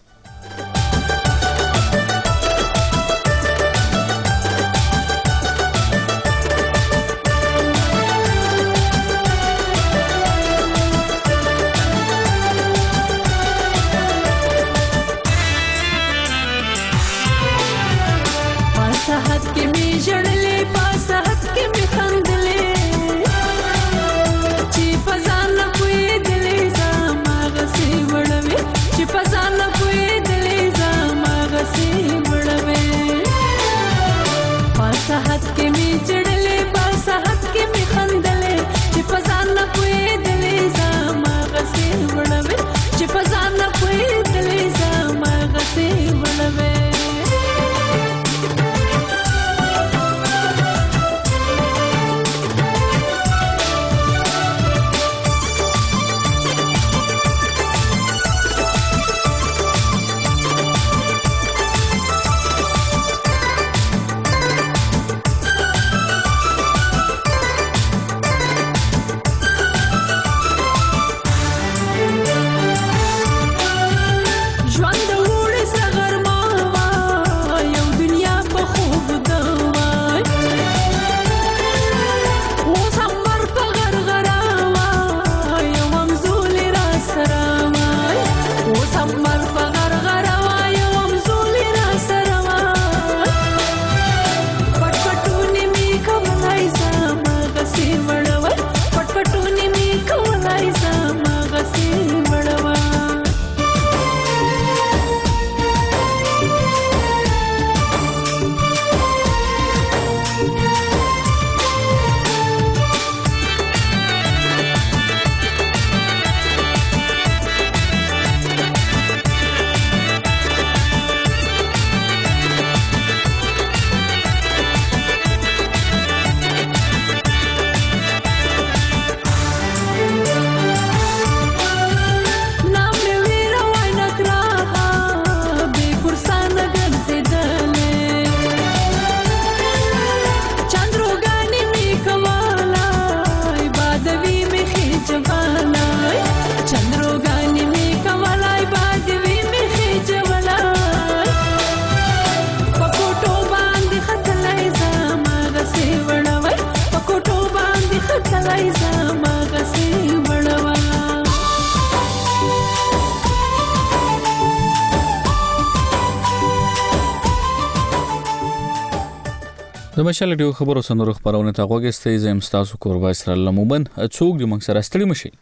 د مشال ډیو خبرو سندرو خبرونه ته غوږستئ زم تاسو کوربه اسرائیل لموبن څوک د موږ سره ستړي مشي.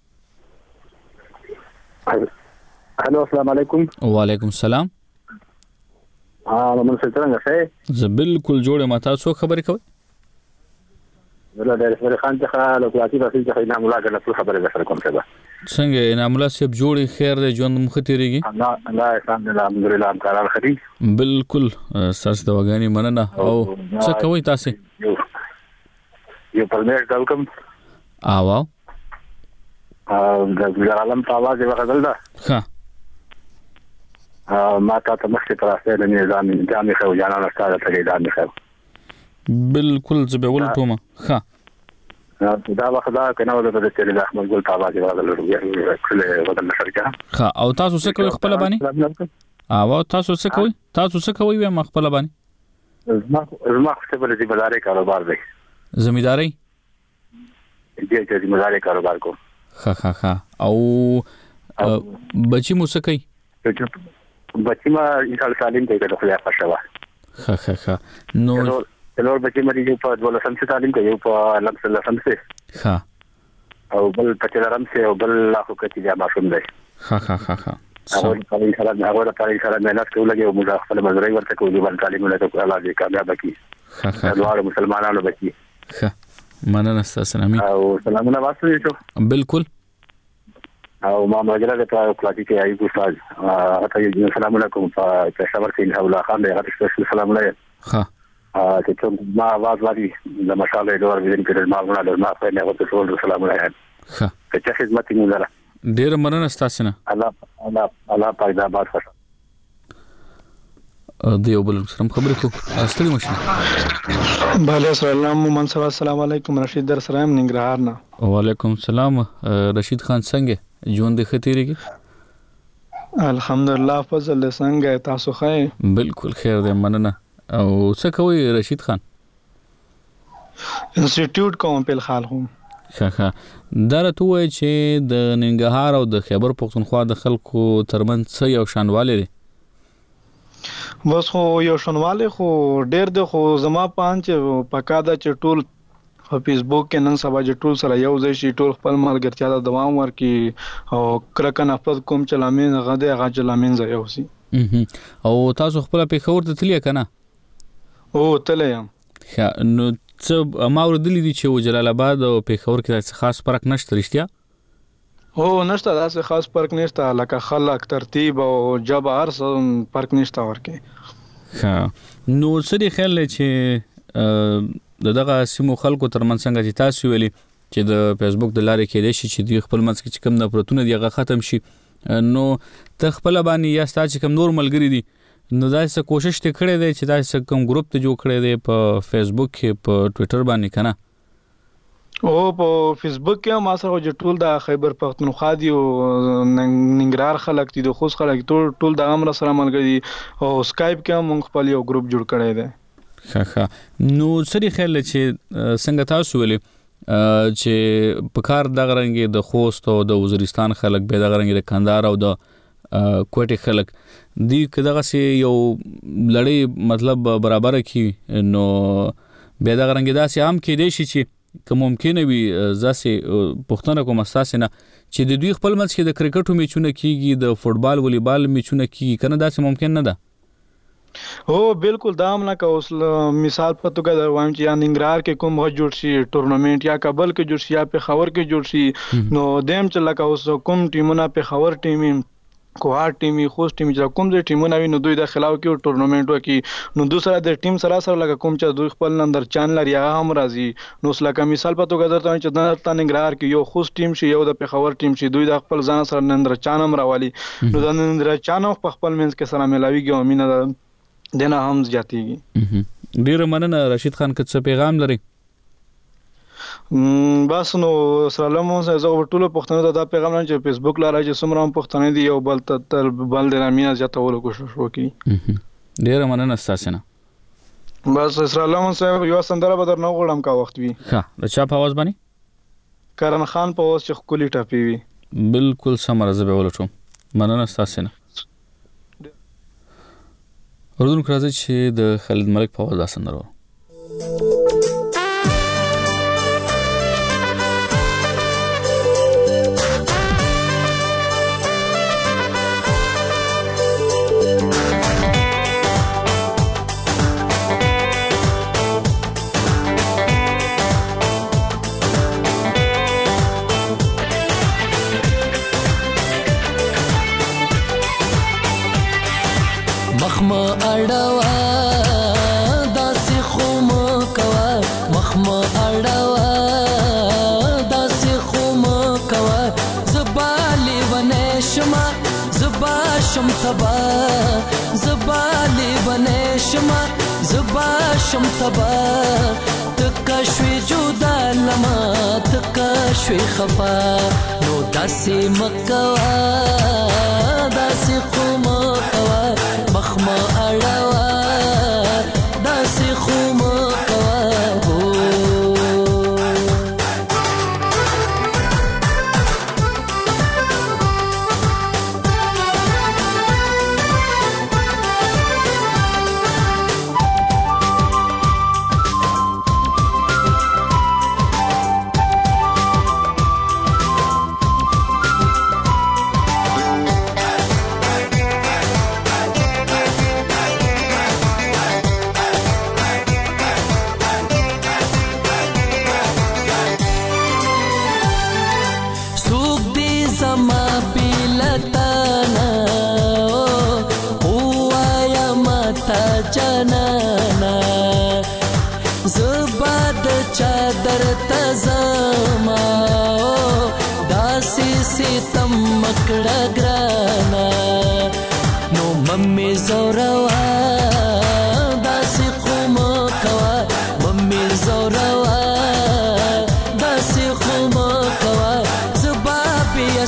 الو السلام علیکم. وعلیکم السلام. ها من څنګه څه زه بالکل جوړه ما تاسو خبرې کوي. ولا د رسول خان څخه له کواتي په څیر څخه نه ملاقات نه خبرې سره کوم څه څنګه ان عمله سب جوړي خیر د ژوند مخ تیریږي. الله الله الحمدلله الحمدلله تعالی خدي بالکل ساس د وګانی مننه او څه کوي تاسو یو پرمیر دالکم اوا ا د عالم په आवाज یې غزل ده ها ا ما ته مخکې تر اسه د نظام جامع خو جانانه ستاره ته د خو بالکل زبول ټومه ها دا وخت دا کنه ولر د تل احمد ګل په आवाज راغله کله بدل شرکه ها او تاسو څه کوي خپل باندې او تاسو څه کوي تاسو څه کوي یم خپل باندې زما زما خپل ذمہ داری کاروبار دی ذمہ داری دې ته ذمہ داری کاروبار کو ها ها ها او بچی مو څه کوي بچی ما انشاءالله تعلیم کوي د خپل پښوا ها ها ها نو نور بچی مری یو په دولسم څخه تعلیم کوي یو په لمسل لسم څخه ها او بل په چلرم څخه او بل لا خو کتی دا ماشوم دی ها ها ها ها او په دې سره هغه په دې سره مهنت کوي لګي او موږ خپل مزرعي ورته کوي بل تعلیم له کوه الله دې کامیاب کړي ها ها ټول مسلمانانو بچي ها مننه تاسو نامي او سلامونه واسطه یو بالکل او ما مجله د پلاټي کې ایو استاد اته یو سلام علیکم په پېښور کې حولا خان دې هغه سلام علیکم ها ا ته کوم ما आवाज واري د مشاله ډور وین کې ما غوړه د ما په نه وته ټول سلام علیکم ها که څه خدمت مو لره ډیر مننه تاسو نه الله الله الله پاک دا باد خوش د یو بل سره خبرې کوو. ستړي مشه. بله سلام منصور، السلام علیکم. رشید در سره یم ننګرهار نه. وعلیکم السلام. رشید خان څنګه ژوند ښه تیریږي؟ الحمدلله فضل څنګه تاسو ښه؟ بالکل خیر دی مننه. او څه کوي رشید خان؟ انسټیټیوټ کوم په الحال هم. ښه ښه دا راته ووایه چې د ننګرهار او د خیبر پښتونخوا د خلکو ترمنځ څه یو شانوالی دی؟ بس خو یو شانوالی خو ډېر دی، خو زما په اند چې پکار ده چې ټول په فیسبوک کې نن سبا چې ټول سره یو ځای شي، ټول خپل ملګرتیا ته دوام ورکړي او کرکه نفرت کوم چې لامل هغه دی هغه چې لامل ځای اوسي. او تاسو خپل پېښور ته تللی که نه؟ او تللی یم. ښه نو څه ما اورېدلي دي چې جلال آباد او پېښور کې داسې خاص فرق نشته، رښتیا؟ هو نشته داسې خاص فرق نشته، لکه خلک ترتیب او ژبه هر څه فرق نشته ورکې. ښه نو څه دی خیال دی چې د دغه سیمو خلکو ترمنځ څنګه چې تاسو ویلي چې د فیسبوک د لارې کېدای شي چې دوی خپل منځ کې چې کوم نفرتونه دي هغه ختم شي، نو ته خپله باندې یا ستا چې کوم نور ملګري دي نو داسې څه کوشش دې کړی دی چې داسې کوم ګروپ ته جوړ کړی دی په فیسبوک کې په ټویټر باندې که نه؟ او په فیسبوک کې ما سره چې ټول د خیبر پښتونخوا دي او ننګرهار خلک دي، د خوست خلک ټول ټول د امر سره ملګري دي او سکایپ کې هم موږ خپل یو ګروپ جوړ کړی دی. ښه ښه نو څه دی خیال دی چې څنګه تاسو ویلي چې په کار دغه رنګې د خوست او د وزیرستان خلک بیا دغه رنګې د کندهار او د کوټې خلک دی که دغسې یو لړۍ مطلب برابره کړي نو بیا دغه رنګې داسې هم کېدای شي چې که ممکنه وي داسې پوښتنه کوم ستاسې نه چې د دوی خپل منځ کې د کرکټو میچونه کېږي، د فوټبال ولیبال میچونه کېږي که نه؟ داسې ممکن نه ده؟ هو بالکل دا هم لکه اوس مثال په توګه در وایم چې یا ننګرهار کې کوم غږ جوړ شي ټورنمنټ، یا کابل کې جوړ شي، یا پېښور کې جوړ شي، نو دیم چې لکه اوس کوم ټیمونه پېښور ټیمي، کوهاټ ټیمي، خوست ټیمي چې کوم ځای ټیمونه وي نو دوی د خلاف کې ټورنمنټ وکړي، نو دوی سره د ټیم سره سره لکه کوم چې دوی خپل اندر چان لري هغه هم راځي. نو اوس لکه مثال په توګه درته وایم چې دلته ننګرهار کې یو خوست ټیم شي یو د پېښور ټیم شي، دوی د خپل ځان سره نندر چان هم راولي، نو د نندر چان هم په خپل منځ کې سره ملاویږي او مینه دنه هم زیاتیږي. ډیره مننه رشید خان. که څه پیغام لري؟ بس نو سلام زه ټول پښتنو ته دا پیغام لرم چې فیسبوک لاره چې څومره هم پښتني دي یو بل ته تر بل د مینه زیاتولو کوشش وکړي. ډیره مننه ستاسو نه. بس سلام صاحب یو سندره به در نه غواړم کا وخت وي. ښه د چا په आवाज باندې؟ کرن خان په आवाज چې خولي ټاپي وي. بالکل سم راځي به ولټوم. مننه ستاسو نه. اردن راځي چې د خالد ملک په आवाज سندره مخما اړوا داسې خو مو کوه، مخما اړوا داسې خو مو کوه، زبا لیونی شما زبا شم تبا، زبا لیونی شما زبا شم تبا، تکا شوی جدا لما تکا شوی خفا، نو داسې مکوه داسې خو مو کوه، مخما اړوا داسې خو مو کوه. جانانا زباد چادر تزما داسی ستم مکړه ګرانا نو ممي زوروا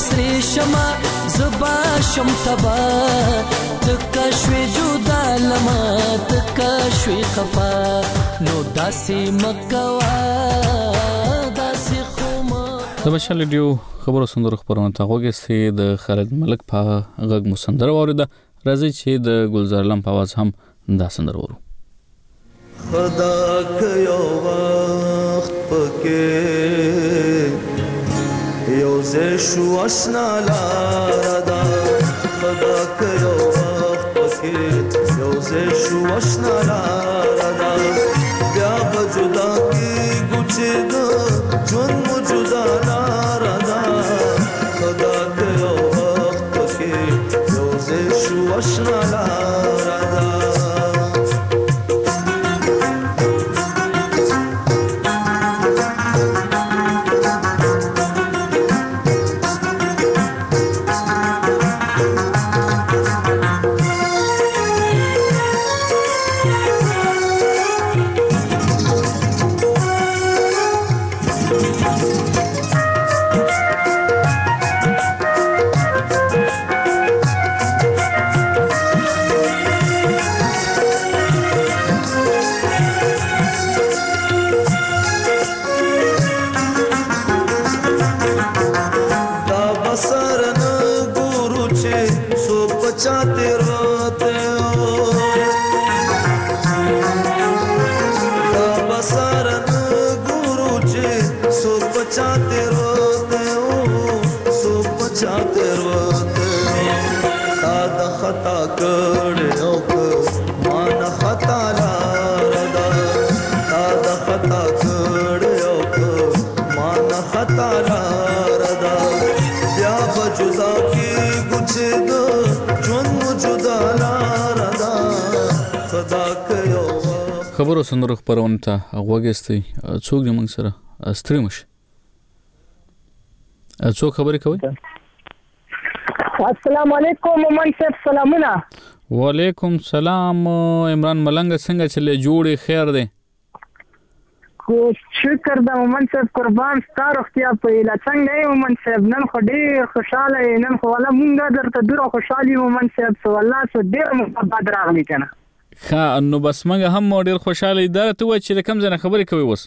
سری شما زبا شم تبا تکا شوی جدا لما تکا شوی خفا نو داسی مکوا داسی خوما د بشل ډیو خبرو سندرو خبرونه ته غوږی د خالد ملک په غږ مو سندره واورېده. راځي چې د ګلزار لم په आवाज هم دا سندره ورو. خدا که یو وخت پکې یو ځای شو اشنا لاره ده خدا که یو وخت پکې یو ځای شو اشنا لاره ده بیا به جدا کېږو چې د ژوند مو جدا لاره ده خدا که یو وخت پکې یو ځای شو اشنا لاره ده خبرو سندرو خبرونه ته غوږی څوک دې موږ سره ستړي مشي څوک خبرې کوي؟ السلام علیکم مومن صاحب سلامونه. وعلیکم سلام عمران ملنګ څنګه چلې جوړې خیر دی؟ کو شکر د مومن صاحب قربان ستاره اختیا په لا څنګه یې مومن صاحب نن خو ډېر خوشاله نن خو ولا مونږ درته ډېر خوشالي مومن صاحب سو الله سو ډېر محبت راغلی کنه. ها نو بس موږ هم ډېر خوشاله دا ته و چې کوم ځای خبرې کوي وس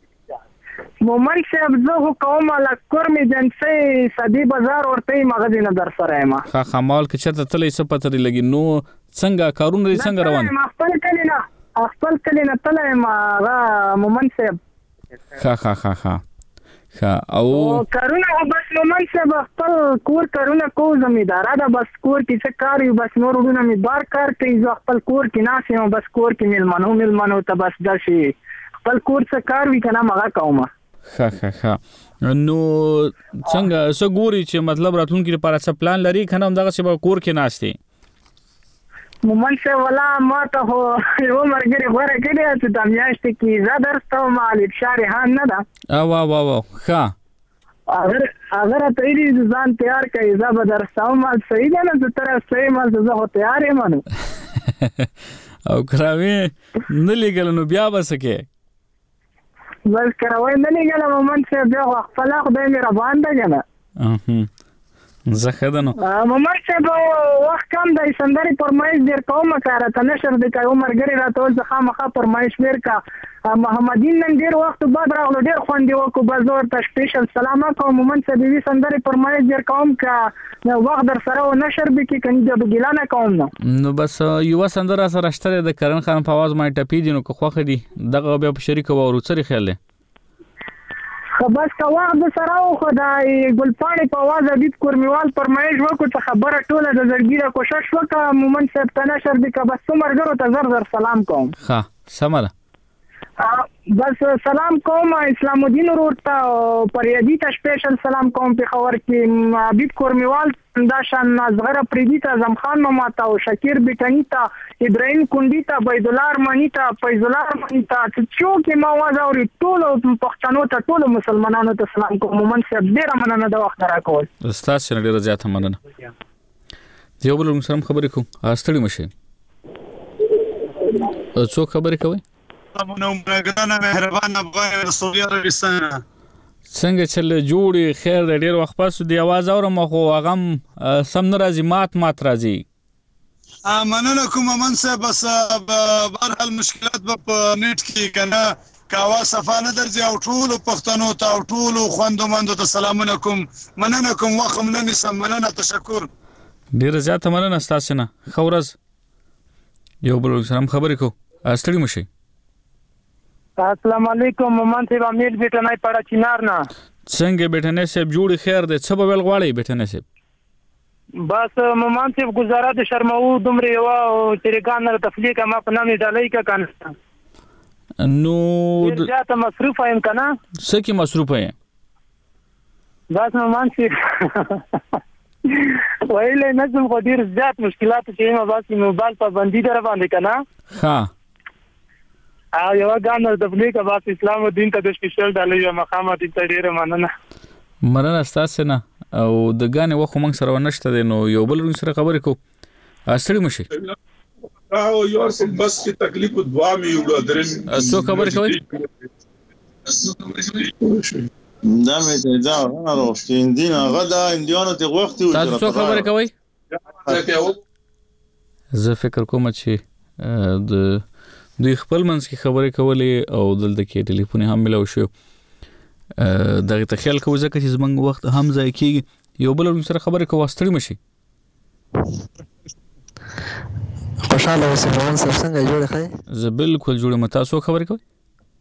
مومن صاحب زه کوم لا کور می جنسي صدی بازار ورته مغازین در سره ما ها خمال کې چرته تلې سپتري لګي نو څنګه کارونه لري څنګه روان ما خپل کلی نه خپل کلی نه تلې ما مومن صاحب ها ها ها ها ها او کارونه بس مومن صاحب خپل کور کارونه کو زمیدار دا بس کور کې څه کار یو بس نور ورونه می بار کار کوي زه خپل کور کې ناسم بس کور کې ملمنو ملمنو ته بس دشي خپل کور څه کار وی کنه مغه کومه ها ها ها نو څنګه څه ګوري چې مطلب راتلونکي لپاره څه پلان لري کنه هم دغه څه کور کې ناشته مومن صاحب ولا ما ته هو یو مرګري غوړه کړی چې د میاشتې کې زادر ستو مال شارحان نه ده او او او ها اگر اگر ته دې ځان تیار کړئ زبر ستو مال صحیح نه زه تر صحیح مال زه هو تیار یم نو او کراوي نه لګل نو بیا وسکه بس کراوي نه لګل مومن صاحب بیا خپل خدای مې روان ده کنه اها زه خدانو مومن صاحب وخت کم د سندري پرمایش ډیر کوم کاره ته نشر د کوم مرګري راټول ځخه مخه پرمایش میر کا محمدین نن ډیر وخت بعد راغلو ډیر خوندې وکړو بازار ته سپیشل سلام کوم مومن صاحب دې سندري پرمایش ډیر کوم کا وخت در سره نشر به کې کني د ګلانه کوم نو بس یو سندره سره شته د کرن خان په आवाज ما ټپی دي نو کو خوخه دي دغه بیا په شریک و ورڅري خیال خبرس کا وخت د سره خدای ګلپاڼې په आवाज د کورمیوال پرمایش وکړو ته خبره ټوله د زړګیره کوشش وکړه مومن صاحب ته نشر دي کا بس مرګرو ته زر زر سلام کوم ها سماله بس سلام کوم اسلام الدین ورته پریدی ته سپیشل سلام کوم په خبر کې حبیب کورمیوال دا شان نازغره پریدی ته اعظم خان ماته او شکیر بیٹانی ته ابراهیم کندی ته بيدولار مانی ته فیضلار مانی ته چې کې ما واز او ټول پښتنو ته ټول مسلمانانو ته سلام کوم مومن صاحب ډیر مننه د وخت راکول استاد سره ډیر زیات مننه یو بل مسلمان خبرې کوم استړي مشه څو خبرې کوي مونږ ګرانه مهربانه بای سعودي عربستان څنګه چل جوړي خیر د ډیر وخت پس دی आवाज اورم خو هغه سم ناراضي مات مات راځي. مننه کوم من صاحب بس بهر حال مشکلات په نیټ کې کنه کاوا صفانه درځي او ټول پښتنو ته او ټول خوندو مندو ته سلام علیکم. مننه کوم وخت مننه سم مننه تشکر. ډیر زیات مننه تاسو نه خورز یو بل سلام خبرې کو استړي مشي. السلام علیکم مومن صاحب امیر بیٹه نه پړه چینار نه څنګه بیٹه نه صاحب جوړي خیر دې څه به ول غواړي بیٹه نه صاحب. بس مومن صاحب گزاره د شرمو دومره یو تریګان نه تفلیق ما په نامې ډالۍ کا کنه نو زیات مصروف ایم کنه سکی مصروف ایم بس مومن صاحب وایله نظم قدیر زیات مشکلات چې ما بس موبایل پابندی در باندې کنه ها او یو غان د تفلیق بس اسلام دین ته د سپیشل ډالۍ مقامات ته ډیره مننه. مننه تاسو نه او د غانې وخت موږ سره ونشته دي نو یو بل سره خبرې کو استړي مشي. او یو سم بس کی تکلیف دعا می یو درې څو خبرې کوي دا مې ته دا نه راوستي دین غدا اندیانو ته وخت و تاسو څو خبرې کوي. زه فکر کوم چې د دوی خپل منځ کې خبرې کولې او دلته کې ټلیفون هم ملو شو دغه ته خیال کوو ځکه چې زمنګ وخت هم ځای کېږي یو بل سره خبرې کوو ستړي مشي. خوشاله اوسئ روان صاحب څنګه جوړ ښه زه بالکل جوړ م تاسو خبرې کوئ.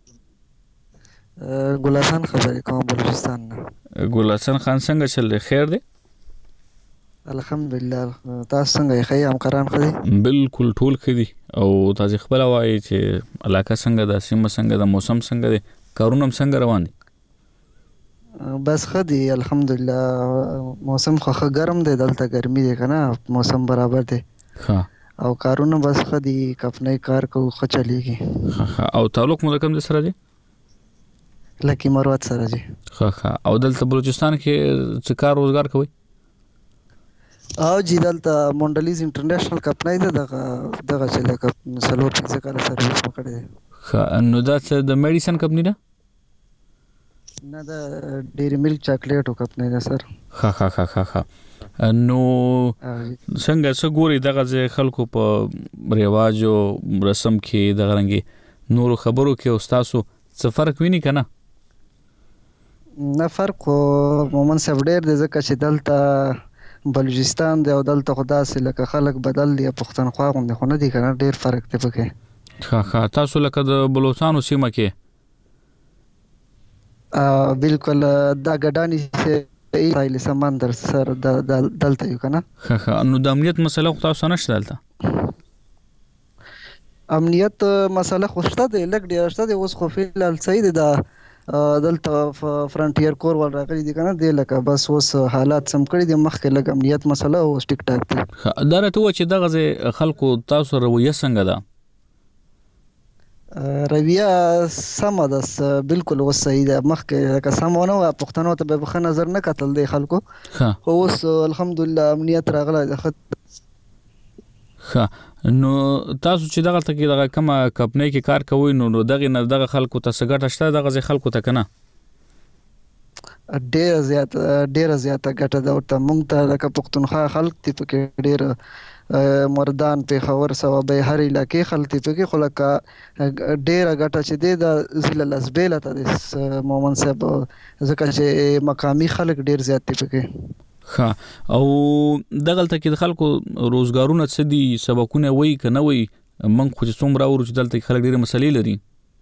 ګلحسن خبرې کوم بلوچستان نه. ګلحسن خان څنګه چل خیر دی الحمدلله تاسو څنګه ښه همکاران ښه دي. بالکل ټول ښه دي او تاسو خپل وایي چې علاقه څنګه ده سیمه څنګه ده موسم څنګه دی کارونه څنګه روان دي. بس خدي الحمدلله موسم خو ښه ګرم دی دلته ګرمي دی کنه موسم برابر دی ها او کارونه بس خدي کفنۍ کار کو ښه چلیږي. ها او تعلق مو کوم سره دی لکی مروت سره دی. ها ها او دلته بلوچستان کې څه کار روزګار کوي او جی دلته مونډلیز انټرنیشنل کمپنۍ ده دغه دغه چې لکه سلور پنځه کاله سرویس وکړی دی. ښه نو دا څه د میډیسن کمپنۍ ده نه دا ډیری ملک چاکلیټو کمپنۍ ده سر. ښه ښه ښه ښه ښه نو څنګه څه ګوري دغه ځای خلکو په رواج او رسم کې دغه رنګي نورو خبرو کې او تاسو څه فرق ویني که نه؟ نه فرق مومن صاحب ډېر دی ځکه چې دلته بلوچستان دی او دلته خو داسې لکه خلک بدل دي پښتونخوا غوندې خو نه دي که نه ډېر فرق دی پکې. ښه ښه تاسو لکه د بلوچستانو سیمه کې بالکل دا ګډانی چې ایل سمندر سره دلته یو کنه. ښه ښه نو د امنیت مسله خو تاسو نشته دلته؟ امنیت مسله خو شته دی لږ ډېر شته دی اوس خو فلحال صحیح دی دا دلته فرنټیر کور ول راغلي دي کنه دی لکه بس اوس حالات سم کړي دي مخکې لږ امنیت مسله اوس ټیک ټاک دی. دا راته و چې دغه ځای خلکو تاسو رویه څنګه ده؟ رویه سمه ده بالکل اوس صحیح ده مخکې لکه سمه ونه وه پښتنو ته به ښه نظر نه کتل دی خلکو خو اوس الحمدلله امنیت راغلی دی ښه. ښه نو تاسو چې دغلته کې دغه کومه کمپنۍ کې کار کوئ نو دغې نه دغه خلکو ته څه ګټه شته دغه ځای خلکو ته که نه؟ ډېره زیاته ډېره زیاته ګټه ده ورته موږ ته لکه پښتونخوا خلک دي پکې ډېره مردان پېښور صوابۍ هر علاقې خلک دي پکې خو لکه ډېره ګټه چې دی د ضلع لسبیله ته دی مومن صاحب ځکه چې مقامي خلک ډېر زیات دي پکې. ښه او دغلته کې د خلکو روزګارونه څه دي سبقونه وایي که نه وایي موږ خو چې څومره اورو چې دلته خلک ډېرې مسلې لري.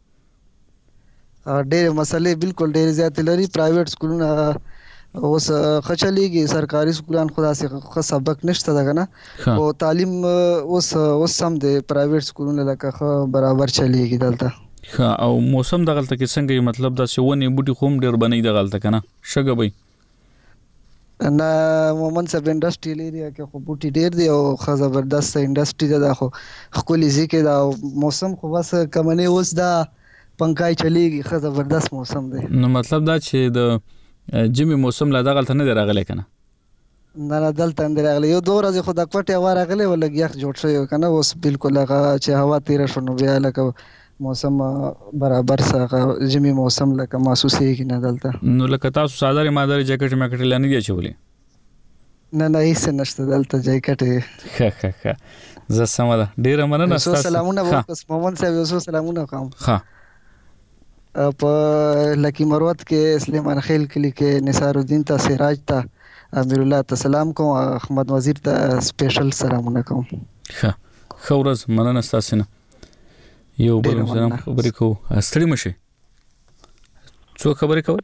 ډېرې مسلې بالکل ډېرې زیاتې لري پرایویټ سکولونه اوس ښه چلیږي سرکاري سکولان خو داسې ښه سبق نشته ده که نه او تعلیم اوس اوس سم دی پرایویټ سکولونه لکه ښه برابر چلیږي دلته. ښه او موسم دغلته کې څنګه مطلب داسې ونې بوټي خو هم ډېر بنوي دغلته که نه شګه به نه مومن صاحب انډسټریل ایریا کې خو بوټي ډېر دی او ښه زبردست انډسټري ده دا خو ښکلې ځای کې ده او موسم خو بس کمنې اوس دا پنکای چلیږي ښه زبردست موسم دی. نو مطلب دا چې د جمی موسم لا دغلته نه دی راغلی که نه؟ نه نه دلته نه دی راغلی یو دوه ورځې خو د کوټې هوا راغلی و لږ یخ جوړ شوی و که نه اوس بالکل هغه چې هوا تېره شوه نو بیا لکه موسم برابر سره جمی موسم لکه محسوسېږي نه دلته. نو لکه تاسو ساده مادر جاکټ ماکټ لانی دی چولې؟ نه نه هیڅ نشته دلته جاکټ. ښه ښه ښه زه سم ده. ډیره مننه تاسو. سلامونه وکړم مومن صاحب. یو سلامونه کوم. ښه په لکی مروت کې سلیمان خیل کلی کې نثار الدین ته سراج ته امیر الله ته سلام کوم. احمد وزیر ته سپیشل سلامونه کوم. ښه ښه ورځ مننه تاسو نه. یو بل سلام خبرې کوو. ستړي مشي څو خبرې کول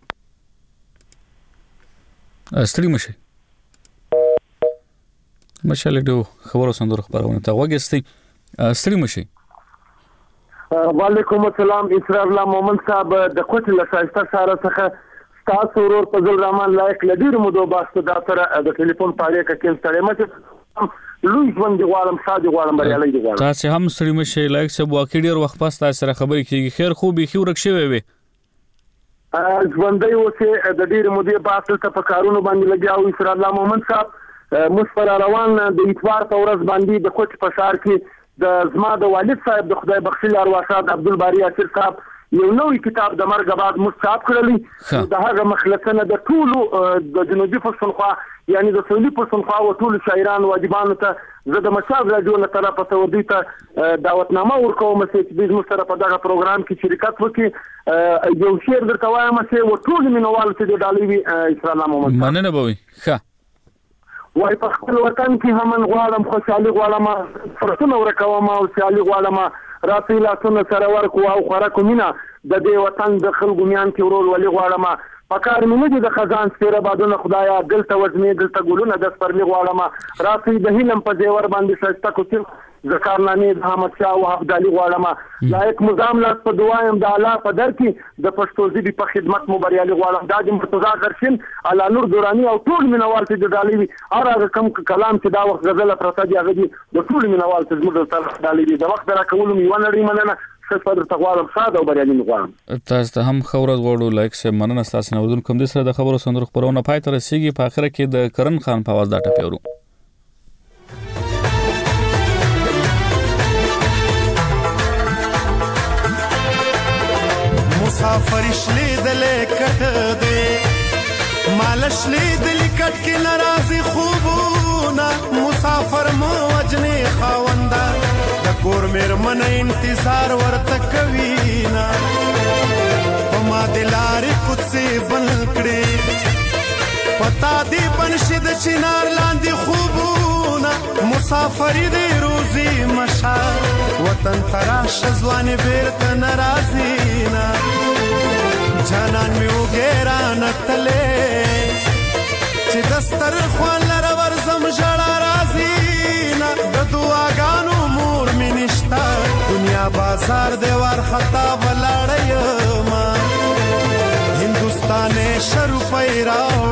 ستړي مشي مشاله دو خبرو سندره خبرونه ته وګستي. ستړي مشي. وعلیکم السلام. اسرار الله مومن صاحب د کوټ له شایسته سره څخه تاسو ورور فضل الرحمن لایق لډیر مودو باسته دا سره د ټلیفون پاره کې ستړي مچ لوی ژوند غواړم ساده غواړم بریالي دي غواړم. تاسو هم ستړي مشي لایق سب واقع ډیر وخت پاس تاسو سره خبرې کیږي. خیر خو به خو ورک شوی وي ژوندۍ اوسه د ډیر مودې باسل ته په کارونو باندې لګیاو. اسرار الله مومن صاحب مصفر روان د اتوار په ورځ باندې د کوټ په شهر کې د زما د والد صاحب د خدای بخښلي ارواښاد عبدالباری اسیر صاحب یو نوې کتاب د مرګ بعد مصاب کړلی. د هغه مخلصنه د ټولو د جنوبي پښتونخوا یعنی د سویلي پښتونخوا او ټولو شاعرانو واجبانو ته زه د مشال راډیو له طرفه ته ودی ته دعوتنامه ورکوم چې د زموږ سره په دغه پروګرام کې شرکت وکړي. یو شعر درته وایم چې و ټول مینوال چې د ډالۍ وي اسرار الله مومن. مننه به وي. ښه وای په خپل وطن کې هم غواړم خوشحالي غواړم فرصتونه ورکوم او سیالي غواړم راځي لاسونه سره ورکو او خوراکو مینا د دې وطن د خلکو میان کې ورول ولي غواړم. پکار مې نه دي د خزان سپیره بادونه خدایا دلته وزمې دلته ګلونه د سپرلی غواړم. راځي د هیلم په دیور باندې شایسته کوچل ذکرنامې د احمد شاه او ابدالي غواړم. لایق مزام لاس په دعایم د الله په در کې د پښتو ژبې په خدمت مو بریالي غواړم. دا د مرتضی غرشین الله نور دورانی او ټول مینوال چې د ډالۍ وي هر کم کلام چې دا وخت غزل پرته دی هغه دي د ټول مینوال چې زموږ سره ډالۍ دي د وخت را کول مې ونه لري مننه. څه په غواړم ساده او بریالي غواړم. تاسو ته هم خبرت غواړو لایک سه مننه تاسو نه ودون کوم د سره د خبرو سندره خبرونه پای ته رسیدي. په اخر کې د کرن خان په आवाज دا ټپیورو. مسافر شلیدلې کټ دې مال شلیدلې کټ کې ناراضي خوبونه مسافر مو وجنې خاوندا د کور مېرمن انتظار ورته کوي نا په ما دلارې کوڅې بن کړې پتا دې بنشد چنار لاندې خوبونه مسافر دې روزي مشا وطن تراش ځوان بیرته ناراضي نا جانان می وګرا نتلې چې دستر خوان لر ورزم جړا راځي نا د دعاګانو مور می نشتا دنیا بازار دیوار خطا ولاړې ما هندوستان شروع پای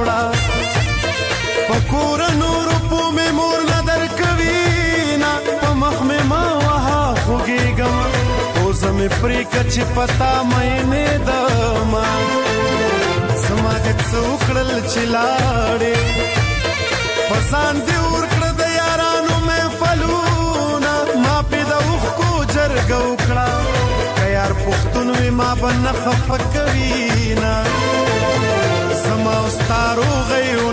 راوړه پکور نور په می مور نظر کوي نا په مخ می ما وها خوګېګم زمې پرې کچ پتا مې نه دما سماج څوکړل چلاړې پسان دی ور کړ د یارانو مې فلونا ما پیدا وخ کو جرګ وکړه کيار پختون وی ما بن خفقوي نا سما استارو غيو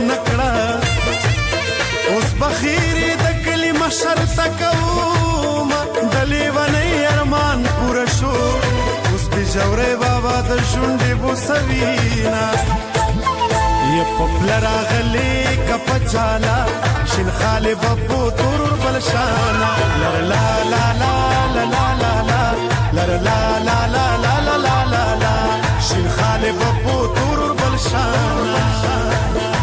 نکړه اوس بخیری د کلمه شرط کوم دلی ونی ارمان پورا شو اوس به جوړې بابا د شونډې بوسوینا یې پپلرا غلې کپ چالا شین خاله بپو تور بلشانا لا لا لا لا لا لا لا لا لا لا لا لا لا لا لا شین خاله بپو تور بلشانا